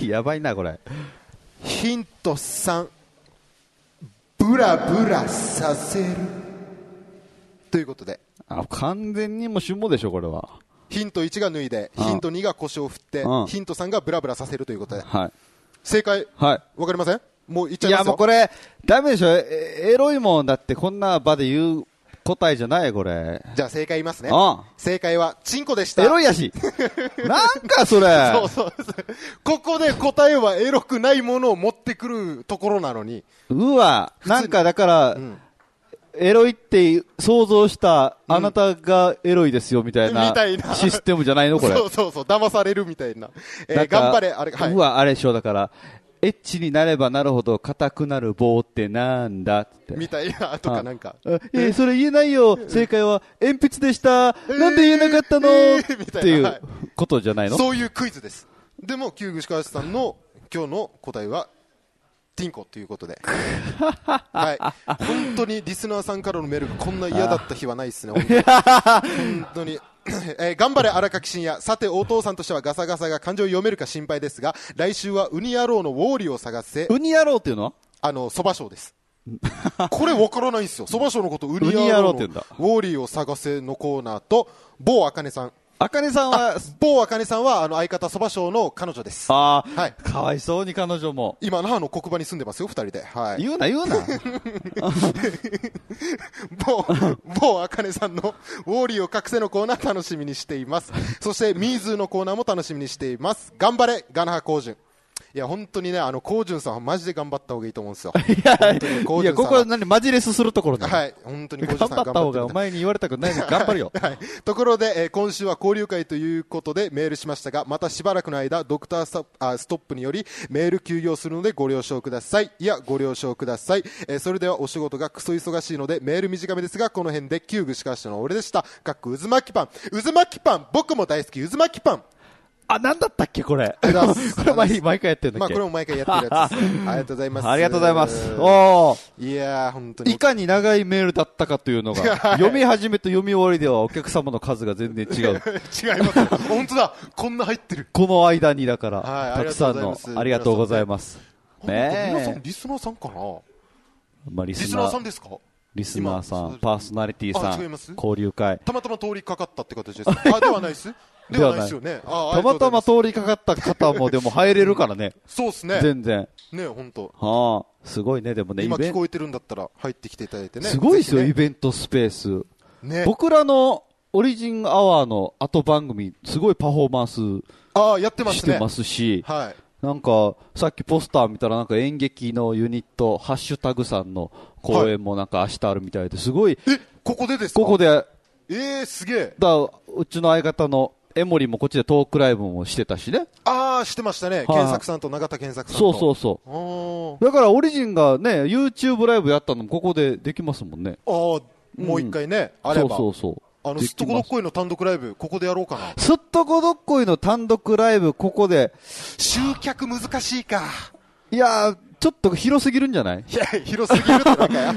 やばいな、これ。 ヒント3。ブラブラさせるということで、 完全にもう下でしょこれは。 ヒント1が脱いで、ヒント2が腰を振って、ヒント3がブラブラさせるということで、 はい、 正解、 はい、 わかりません？もう言っちゃいますよ。 いやもうこれダメでしょ、エロいもんだってこんな場で言う答えじゃないこれ。 じゃあ正解言いますね。正解はチンコでした。 エロいやしなんかそれそうここで答えはエロくないものを持ってくるところなのに、 うわ、なんかだから、エロいって想像したあなたがエロいですよみたいなシステムじゃないのこれ。 そう騙されるみたいな。頑張れ、あれ、はい。 うわ、あれでしょ、だからエッチになればなるほど硬くなる棒ってなんだってみたいなとかなんか、 それ言えないよ、正解は鉛筆でした、なんで言えなかったの、っていうことじゃないの。 そういうクイズです。でも旧串川さんの今日の答えはティンコということではい、本当にリスナーさんからのメールがこんな嫌だった日はないですね、本当に頑張れ荒垣真也。さてお父さんとしてはガサガサが漢字を読めるか心配ですが、来週はウニ野郎のウォーリーを探せ。 ウニ野郎っていうのはそば賞ですこれ分からないんですよ。そば賞のことウニ野郎のウォーリーを探せのコーナーと、某あかねさん。 あかねさんは某あかねさんは相方そば賞の彼女です。 はい、かわいそうに彼女も今那覇の国場に住んでますよ、2人で。はい、 言うな某あかねさんのウォーリーを隠せのコーナー楽しみにしています。そしてミーズーのコーナーも楽しみにしています。頑張れガナハコウジュン。いや本当にね、コウジュンさんはマジで頑張った方がいいと思うんですよ。 いやここは何マジレスするところだ。 はい、本当にコウジュンさん頑張った方がお前に言われたくないのに頑張るよはい、ところで、今週は交流会ということでメールしましたが、またしばらくの間ドクターストップによりメール休業するのでご了承ください。いやご了承ください。それではお仕事がクソ忙しいのでメール短めですが、この辺で旧串川市の俺でした。かっこ渦巻きパン、渦巻きパン、僕も大好き渦巻きパン。 なんだったっけこれこれ毎回やってるんだっけ。 これも毎回やってるやつですありがとうございます。 ありがとうございます。 いや本当にいかに長いメールだったかというのが読み始めと読み終わりではお客様の数が全然違う違います本当だ、こんな入ってるこの間に。だから、たくさんのありがとうございます。 皆さんリスナーさんかな。リスナーさんですか。 リスナーさん、パーソナリティさん、交流会たまたま通りかかったって形ですか。ではないですではないですよね。 たまたま通りかかった方もでも入れるからね。 そうですね。 全然。 ね、本当。 すごいね、でもね。 今聞こえてるんだったら入ってきていただいてね。 すごいですよ、イベントスペース。ね。僕らのオリジンアワーの後番組、すごいパフォーマンスやってますね。 してますし。 はい。 なんか、さっきポスター見たらなんか演劇のユニット、ハッシュタグさんの公演もなんか明日あるみたいで、すごい。 ここでですか。 ここで。 すげえ。 うちの相方のエモリもこっちでトークライブもしてたしね。 してましたね。健作さんと永田健作さんと。 そうだからオリジンがね、YouTube ライブやったのもここでできますもんね。 もう一回ね、あれば。 そう。 すっとこどっこいの単独ライブ、ここでやろうかな。 すっとこどっこいの単独ライブ、ここで。 集客難しいか。 いやー、ちょっと広すぎるんじゃない？いや、広すぎるってなんかや。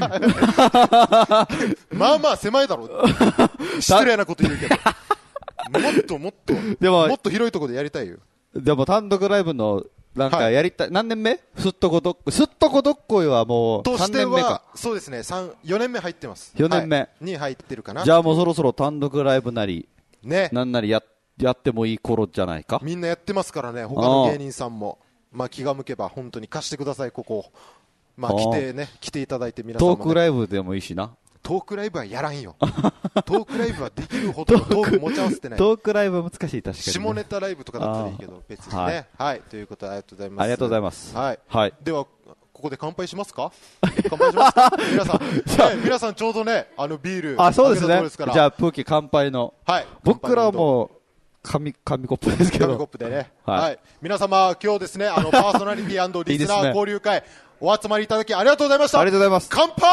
まあまあ狭いだろ。失礼なこと言うけど。もっと広いところでやりたいよ。 でも単独ライブのなんかやりたい、何年目？すっとこどっこいはもう3年目か。 そうですね、4年目入ってます。 4年目に入ってるかな。 じゃあもうそろそろ単独ライブなりね、 なんなりやってもいい頃じゃないか。 みんなやってますからね、他の芸人さんも。気が向けば本当に貸してください、ここ。来ていただいて皆さんも、 トークライブでもいいしな。 トークライブはやらんよ。トークライブはできるほどのトーク持ち合わせてない。 トークライブは難しい、確かに、ね。 下ネタライブとかだったらいいけど、別にね。はい。ということで、ありがとうございます。 ありがとうございます。 はい。では、ここで乾杯しますか？乾杯しますか？皆さんちょうどね、ビール。 そうですね。じゃあ、プーキ乾杯の。 はい。 僕らも、紙コップですけど。 紙コップでね。はい。皆様、今日ですね、パーソナリティ&リスナー交流会、 お集まりいただきありがとうございました。 ありがとうございます。 乾杯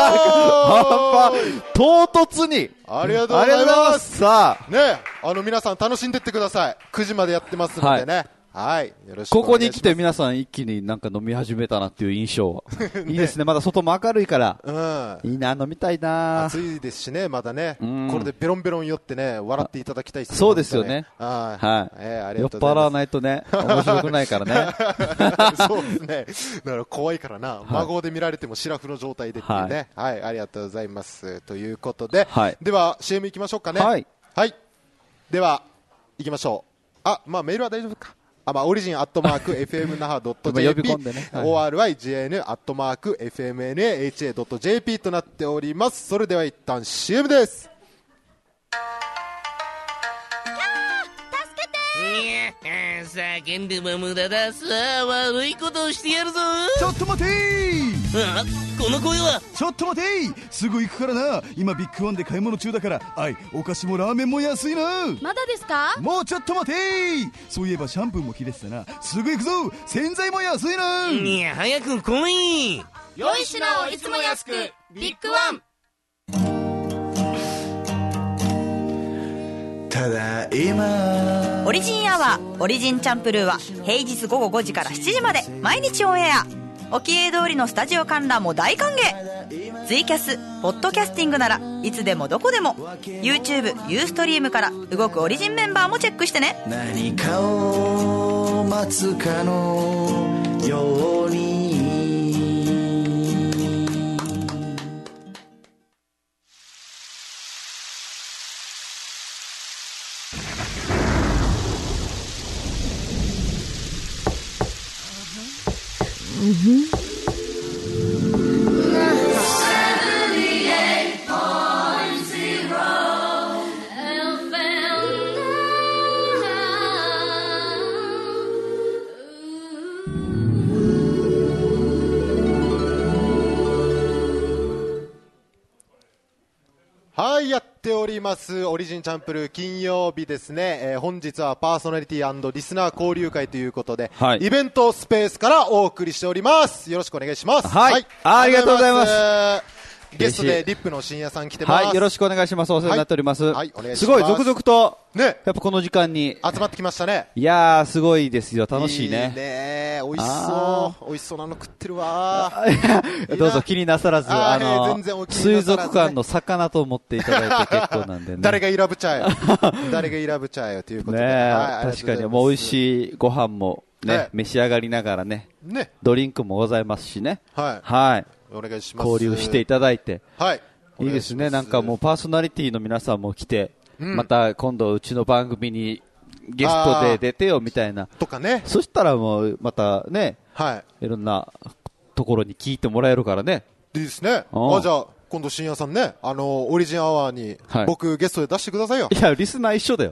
唐突にありがとうございます。 さあね、皆さん楽しんでってください。9時までやってますのでね。はい、よろしくお願いします。 ここに来て皆さん一気になんか飲み始めたなっていう印象ね、いいですね。まだ外も明るいから、いいな、飲みたいな。 暑いですしね、まだね、これでベロンベロン酔ってね、笑っていただきたいですね。 そうですよね。 はい、 ありがとうございます。酔っ払わないとね、面白くないからね。 そうですね。だから怖いからな、孫で見られてもシラフの状態でっていうね。はい、ありがとうございます。ということで、では CM 行きましょうかね。はい。では行きましょう。まあメールは大丈夫か。オリジンアットマーク FMNAHA.jp ORYGN アットマーク FMNAHA.jp となっております。それでは一旦 CM です。 叫んでも無駄だ。さあ悪いことをしてやるぞ。 ちょっと待てー。この声は。 ちょっと待てー。すぐ行くからな。今ビッグワンで買い物中だから。お菓子もラーメンも安いな。 まだですか？ もうちょっと待てー。そういえばシャンプーも切れてたな。すぐ行くぞ。洗剤も安いな。 いや早く来い。 良い品をいつも安くビッグワン。 ただいまオリジンアワーオリジンチャンプルーは平日午後5時から7時まで毎日オンエア。おきえ通りのスタジオ観覧も大歓迎。ツイキャスポッドキャスティングならいつでもどこでも YouTube ユーストリームから動くオリジンメンバーもチェックしてね。 何かを待つかのように。 はい、やっておりますオリジンチャンプルー金曜日ですね。本日はパーソナリティ&リスナー交流会ということで、イベントスペースからお送りしております。よろしくお願いします。 ありがとうございます。 ゲストでリップの深夜さん来てます。 よろしくお願いします。お世話になっております。すごい続々とやっぱこの時間に集まってきましたね。 いやーすごいですよ。楽しいね。 いいね、美味しそう。美味しそうなの食ってるわ。 どうぞ気になさらず、水族館の魚と思っていただいて結構なんでね。 誰がイラブチャーよ。誰がイラブチャーよということで。 確かにもう美味しいご飯もね、召し上がりながらね、ドリンクもございますしね。はい。 お願いします。 交流していただいて。いいですね。なんかもうパーソナリティの皆さんも来て、また今度うちの番組にゲストで出てよみたいな。 とかね。 そしたらもうまたね、いろんなところに聞いてもらえるからね。 いいですね。じゃあ、今度深夜さんね、オリジンアワーに僕ゲストで出してくださいよ。 いや、リスナー一緒だよ。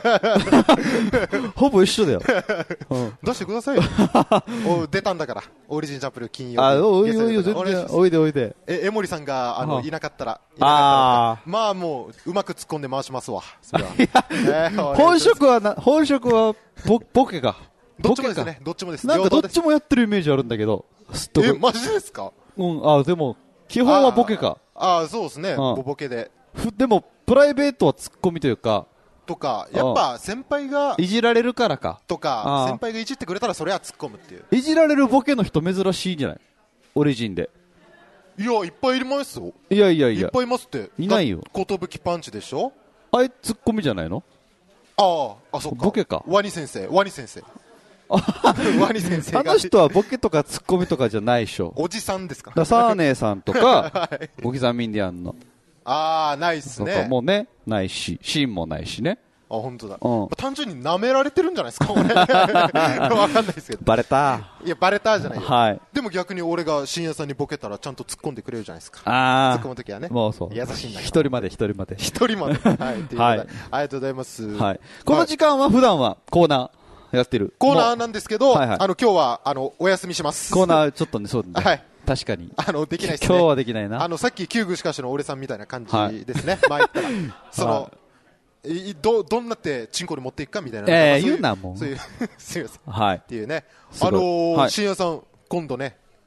ほぼ一緒だよ。 出してくださいよ。出たんだから、オリジンチャンプルー金曜日。 おい全然、おいでおいで。 江森さんがいなかったら、まあもう、うまく突っ込んで回しますわ。 本職はボケか。 どっちもですね、どっちもです。 なんかどっちもやってるイメージあるんだけど。 マジですか？ でも、基本はボケか。 そうですね、ボケで。 でも、プライベートはツッコミというか。 とか、やっぱ先輩が。 いじられるからか。 とか、先輩がいじってくれたらそれは突っ込むっていう。 いじられるボケの人珍しいんじゃない？オリジンで。 いや、いっぱいいますよ。 いや。 いっぱいいますって。 いないよ。 ことぶきパンチでしょ？ ツッコミじゃないの？ そっか。 ボケか。 ワニ先生。ワニ先生が。人はボケとかツッコミとかじゃないでしょ。 おじさんですか？ サーネーさんとか、ゴキザミンディアンの。 ないっすね。 もうね、ないし、シーンもないしね。 本当だ。単純に舐められてるんじゃないですか、俺。わかんないですけど。 バレた。 いや、バレたじゃないよ。 はい。 でも逆に俺が深夜さんにボケたらちゃんと突っ込んでくれるじゃないですか。突っ込むときはね。 もうそう。 優しいんだけど。 一人まで。 はい。ということで、ありがとうございます。 はい。この時間は普段はコーナーやってる。 コーナーなんですけど、今日は、お休みします。 コーナーちょっとね、そうだね。はい。確かに。 できないですね。 今日はできないな。 さっき、旧具しかしの俺さんみたいな感じですね。前言ったら。どんなってチンコに持っていくかみたいな。 言うな、もう。 そういう、すみません。 はい。 っていうね。深夜さん、今度ね、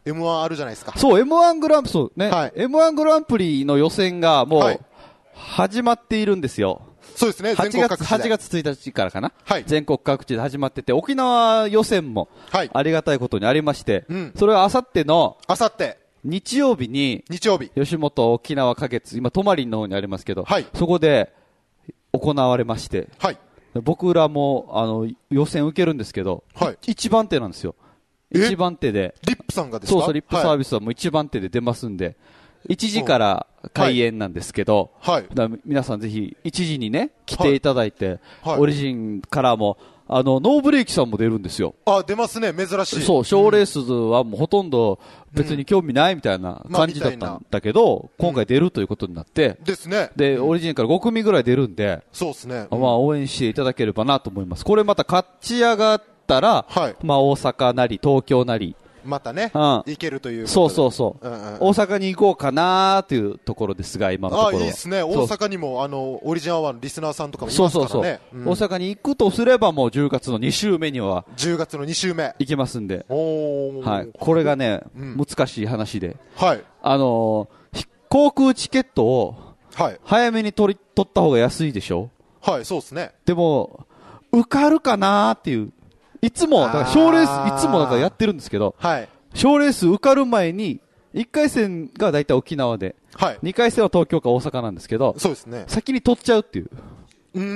M1 あるじゃないですか。 そう、M1 グランプリ、そうね。はい、M1 グランプリの予選がもう、始まっているんですよ。 そうですね、全国各地で。 8月1日からかな。 はい。 全国各地で始まってて、沖縄予選も、ありがたいことにありまして、それはあさっての、日曜日に、吉本沖縄花月、今、トマリンの方にありますけど、そこで行われまして、僕らも、予選受けるんですけど、一番手なんですよ。一番手で。 リップさんがですか？ そう、リップサービスはもう一番手で出ますんで、1時から開演なんですけど、だ皆さんぜひ1時にね、来ていただいて、オリジンからも、ノーブレーキさんも出るんですよ。 あ、出ますね、珍しい。 そう、賞レースはもうほとんど別に興味ないみたいな感じだったんだけど、今回出るということになって、 ですね。 で、オリジンから5組ぐらい出るんで、 そうですね。 まあ応援していただければなと思います。これまた勝ち上がったら、まあ大阪なり東京なり、 またね、行けるという。 そうそうそう。大阪に行こうかなーというところですが、今のところは。 いいですね。大阪にも、オリジンアワーのリスナーさんとかもいますからね。そうそうそう。 大阪に行くとすれば、もう10月の2週目には。 10月の2週目。 行けますんで。はい。これがね、難しい話で。 はい。 航空チケットを、早めに取った方が安いでしょ？ はい、そうですね。 でも、受かるかなーっていう。いつも、だから賞レース、いつもだからやってるんですけど、賞レース受かる前に、1回戦が大体沖縄で、2回戦は東京か大阪なんですけど、 そうですね。 先に取っちゃうっていう、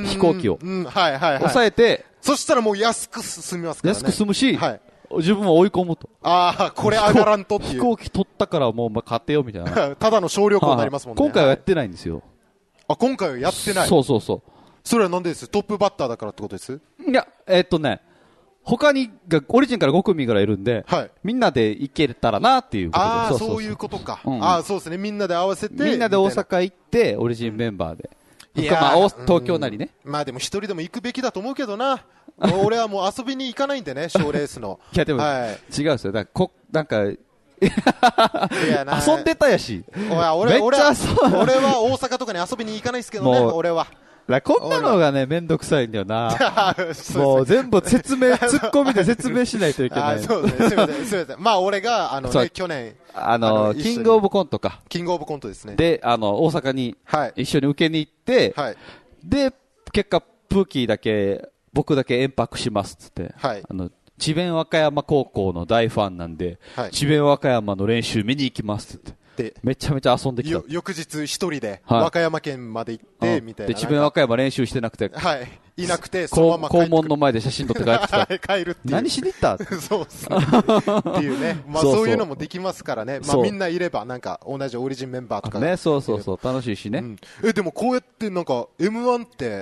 飛行機を。抑えて、 そしたらもう安く済みますからね。 安く済むし、自分を追い込むと。 ああ、これ上がらんとっていう。 飛行機取ったからもう勝てよみたいな。 ただの少量行になりますもんね。 今回はやってないんですよ。 あ、今回はやってない。 そうそうそう。 それはなんでです？トップバッターだからってことです？ いや、他にオリジンから5組ぐらいいるんで、みんなで行けたらなっていうことで。 ああ、そういうことか。ああ、そうですね。みんなで合わせて。 みんなで大阪行って、オリジンメンバーで。まあ、東京なりね。 まあでも一人でも行くべきだと思うけどな。俺はもう遊びに行かないんでね、賞レースの。 いやでも、違うんですよ。なんか、遊んでたやし。 俺は大阪とかに遊びに行かないですけどね、俺は。 こんなのがね、めんどくさいんだよな。もう全部ツッコミで説明しないといけない。 そうですね、すみません、すみません。まあ俺が、去年、 キングオブコントか。 キングオブコントですね。 で、大阪に一緒に受けに行って、で、結果、プーキーだけ、僕だけ延泊しますっつって、智弁和歌山高校の大ファンなんで、智弁和歌山の練習見に行きますって。めちゃめちゃ遊んできた。 翌日一人で和歌山県まで行ってみたいな。 で、智弁和歌山練習してなくて、 いなくて、そのまま校門の前で写真撮って帰ってきた。 帰るっていう。 何しに行ったそうですね。っていうね。まあそういうのもできますからね。まあみんないれば、なんか同じオリジンメンバーとかね、そうそうそう、楽しいしね。 でもこうやってなんか M1 って、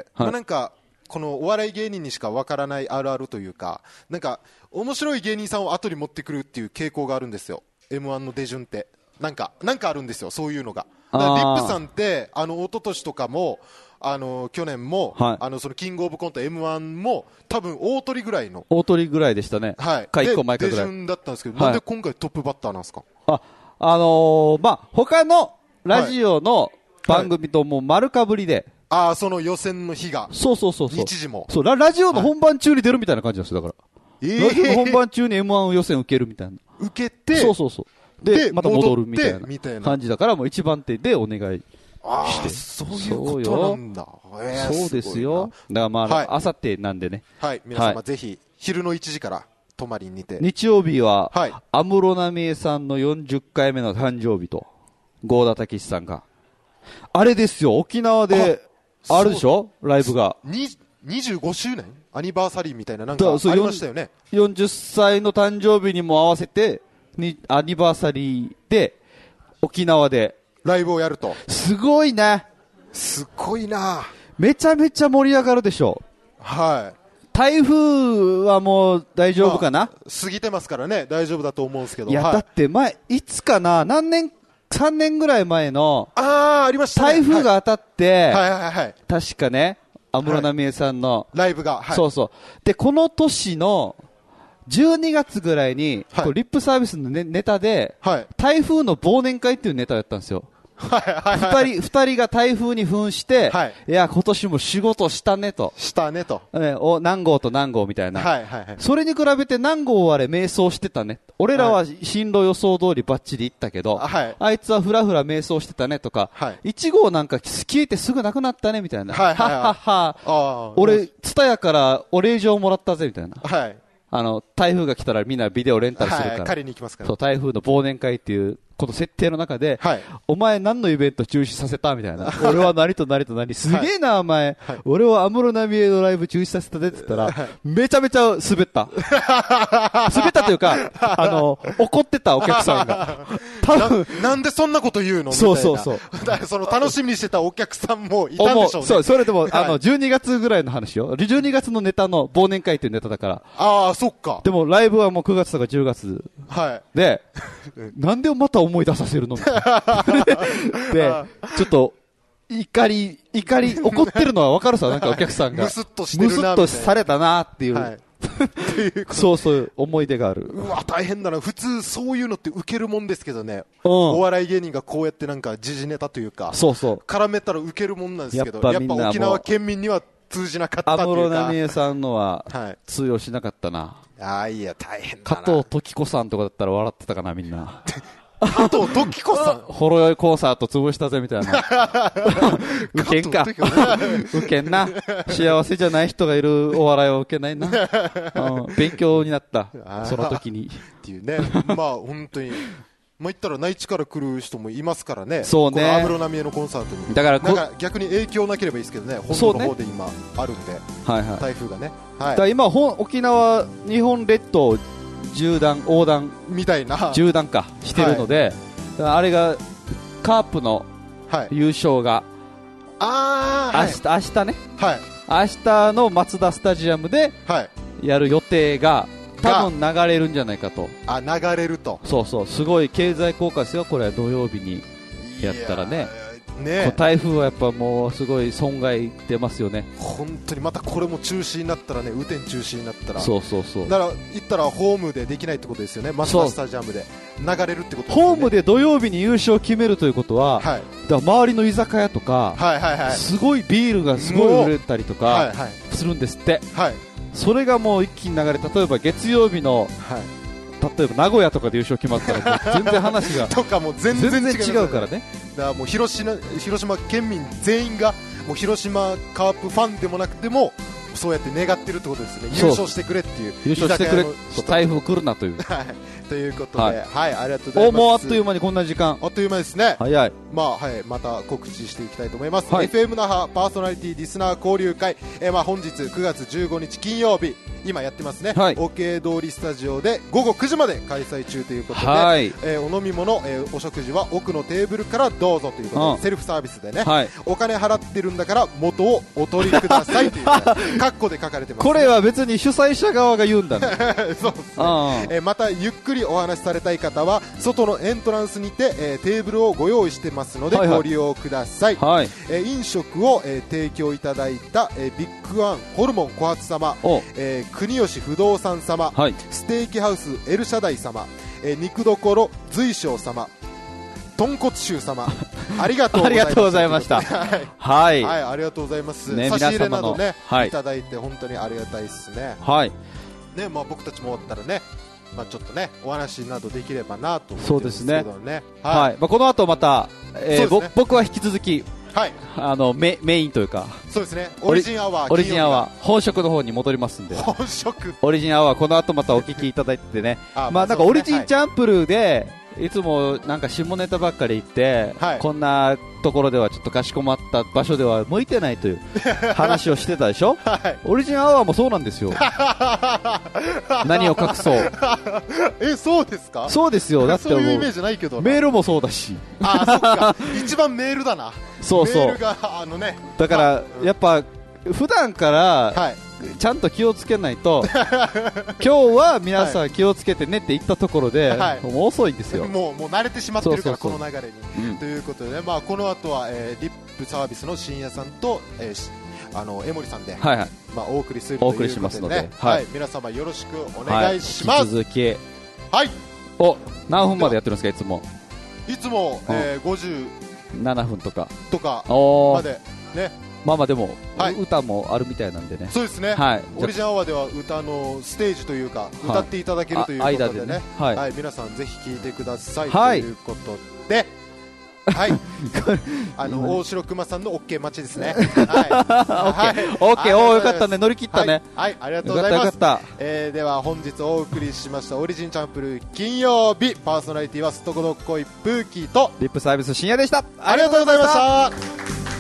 なんか、このお笑い芸人にしかわからないあるあるというか、なんか面白い芸人さんを後に持ってくるっていう傾向があるんですよ。M1 の出順って。なんかあるんですよ、そういうのが。リップさんって、一昨年とかも、去年も、そのキングオブコント M1 も、多分大鳥ぐらいの。 大鳥ぐらいでしたね。 はい。 1個前かぐらい。 出順だったんですけど、なんで今回トップバッターなんですか？ まあ、他のラジオの番組ともう丸かぶりで。 その予選の日が。 そう。 日時も。 そう、ラジオの本番中に出るみたいな感じなんですよ、だから。ラジオの本番中に M1 予選受けるみたいな。 受けて、 そう。で、また戻るみたいな感じだから、もう一番手でお願いして。 そういうことなんだ。 そうですよ。だからまあ、あさってなんでね。 はい、皆様ぜひ、昼の1時から泊まりにて。 日曜日は、安室奈美恵さんの40回目の誕生日と、郷田武史さんが。あれですよ、沖縄で、あるでしょライブが。 25周年アニバーサリーみたいななんかありましたよね。 40歳の誕生日にも合わせて、アニバーサリーで、沖縄で。 ライブをやると。 すごいね。 すごいな。 めちゃめちゃ盛り上がるでしょ。 はい。 台風はもう大丈夫かな？ 過ぎてますからね、大丈夫だと思うんですけど。 いや、だっていつかな、3年ぐらい前の、 ありましたね。 台風が当たって、 はい。 確かね、安室奈美恵さんの、 ライブが、 そう。で、この年の、12月ぐらいに、リップサービスのネタで、台風の忘年会っていうネタをやったんですよ。 二人が台風に扮して、いや、今年も仕事したねと。何号と何号みたいな。それに比べて何号はあれ、迷走してたね。俺らは進路予想通りバッチリ行ったけど、あいつはふらふら迷走してたねとか、1号なんか消えてすぐなくなったねみたいな。はっはっは。俺、ツタヤからお礼状もらったぜみたいな。台風が来たらみんなビデオレンタルするから。 借りに行きますから。 そう、台風の忘年会っていう、この設定の中で、お前何のイベント中止させたみたいな。俺は何と何と何。すげえな、お前。俺は安室奈美恵のライブ中止させたでって言ったら、めちゃめちゃ滑った。滑ったというか、怒ってたお客さんが。 なんでそんなこと言うのみたいな。 そうそうそう。 その楽しみにしてたお客さんもいたんでしょうね。 そう、それでも、12月ぐらいの話よ。12月のネタの忘年会っていうネタだから。 ああ、そっか。 でもライブはもう9月とか10月。で、なんでまた思い出させるのみたいな。で、ちょっと、怒り、怒ってるのは分かるさ、なんかお客さんが。 ムスッとしてるな。 ムスッとされたなっていう。そうそう思い出がある。 うわ、大変だな。普通そういうのって受けるもんですけどね。お笑い芸人がこうやってなんか時事ネタというか、絡めたら受けるもんなんですけど、やっぱ沖縄県民には通じなかったというか。 安室奈美恵さんのは通用しなかったな。 いや、大変だな。 加藤時子さんとかだったら笑ってたかな、みんな。 加藤時子さんほろ酔いコンサート潰したぜみたいな。ウケんか。ウケんな。幸せじゃない人がいるお笑いはウケないな。勉強になった。その時に。 っていうね。まあ本当に。言ったら内地から来る人もいますからね。 そうね。 安室奈美恵のコンサートに。だから逆に影響なければいいですけどね。本土の方で今あるんで。台風がね。 だから今沖縄、日本列島、横断みたいな縦断かしてるので、あれがカープの優勝が明日ね、明日のマツダスタジアムでやる予定が多分流れるんじゃないかと。 流れると。 そうそう、すごい経済効果ですよ、これ土曜日にやったらね。台風はやっぱもうすごい損害出ますよね。 本当にまたこれも中止になったらね、雨天中止になったら、 そうそうそう、 だから言ったらホームでできないってことですよね。マツダスタジアムで流れるってことですよね。 ホームで土曜日に優勝を決めるということは、だから周りの居酒屋とか、すごいビールがすごい売れたりとかするんですって。それがもう一気に流れ、例えば月曜日の、例えば名古屋とかで優勝決まったら全然話がとかも全然違うからね。 だからもう広島県民全員がもう広島カープファンでもなくてもそうやって願ってるってことですね。優勝してくれっていう、 優勝してくれ、台風来るなというということで、ありがとうございます。 もうあっという間にこんな時間、 あっという間ですね。 早い。 また告知していきたいと思います。FM 那覇パーソナリティリスナー交流会、本日9月15日金曜日今やってますね。OK 通りスタジオで午後9時まで開催中ということで、お飲み物、お食事は奥のテーブルからどうぞということで、セルフサービスでね、お金払ってるんだから元をお取りくださいというカッコで書かれてます、ね。 これは別に主催者側が言うんだね。 そうですね。またゆっくりお話しされたい方は外のエントランスにて、テーブルをご用意してますのでご利用ください。飲食を、提供いただいた、ビッグワンホルモン小発様、国吉不動産様、ステーキハウスエルシャダイ様、肉どころ随賞様、豚骨臭様、ありがとうございました。はい、ありがとうございます。差し入れなどね、いただいて本当にありがたいですね。ね、僕たちも終わったらね、ちょっとねお話などできればなと思ってますけどね。 この後また、僕は引き続きメインというか、 そうですね、オリジンアワー本職の方に戻りますんで、オリジンアワーこの後またお聞きいただいてね。なんかオリジンチャンプルーでいつもなんか下ネタばっかり言って、こんなところではちょっとかしこまった場所では向いてないという話をしてたでしょ。オリジンアワーもそうなんですよ。何を隠そう。 そうですか。 そうですよ。だってそういうイメージないけど、 メールもそうだし。 そっか。一番メールだな。 そうそう。 メールがだからやっぱ普段からちゃんと気をつけないと今日は皆さん気をつけてねって言ったところで、もう遅いんですよ。 もう慣れてしまってるから、この流れに。ということで、この後は、リップサービスの深夜さんと、江森さんで、お送りするということでね、皆様よろしくお願いします。 引き続き、何分までやってるんですか。いつも 50 7分とかまでね。 まあでも、歌もあるみたいなんでね。 そうですね、オリジナルアワーでは歌のステージというか、歌っていただけるということでね、皆さんぜひ聴いてくださいということで、大城熊さんの OK 待ちですね。 OK、よかったね、乗り切ったね。 ありがとうございます。では本日お送りしましたオリジンチャンプルー金曜日、パーソナリティはすっとこどっこいプーキーとリップサービス深夜でした。 ありがとうございました。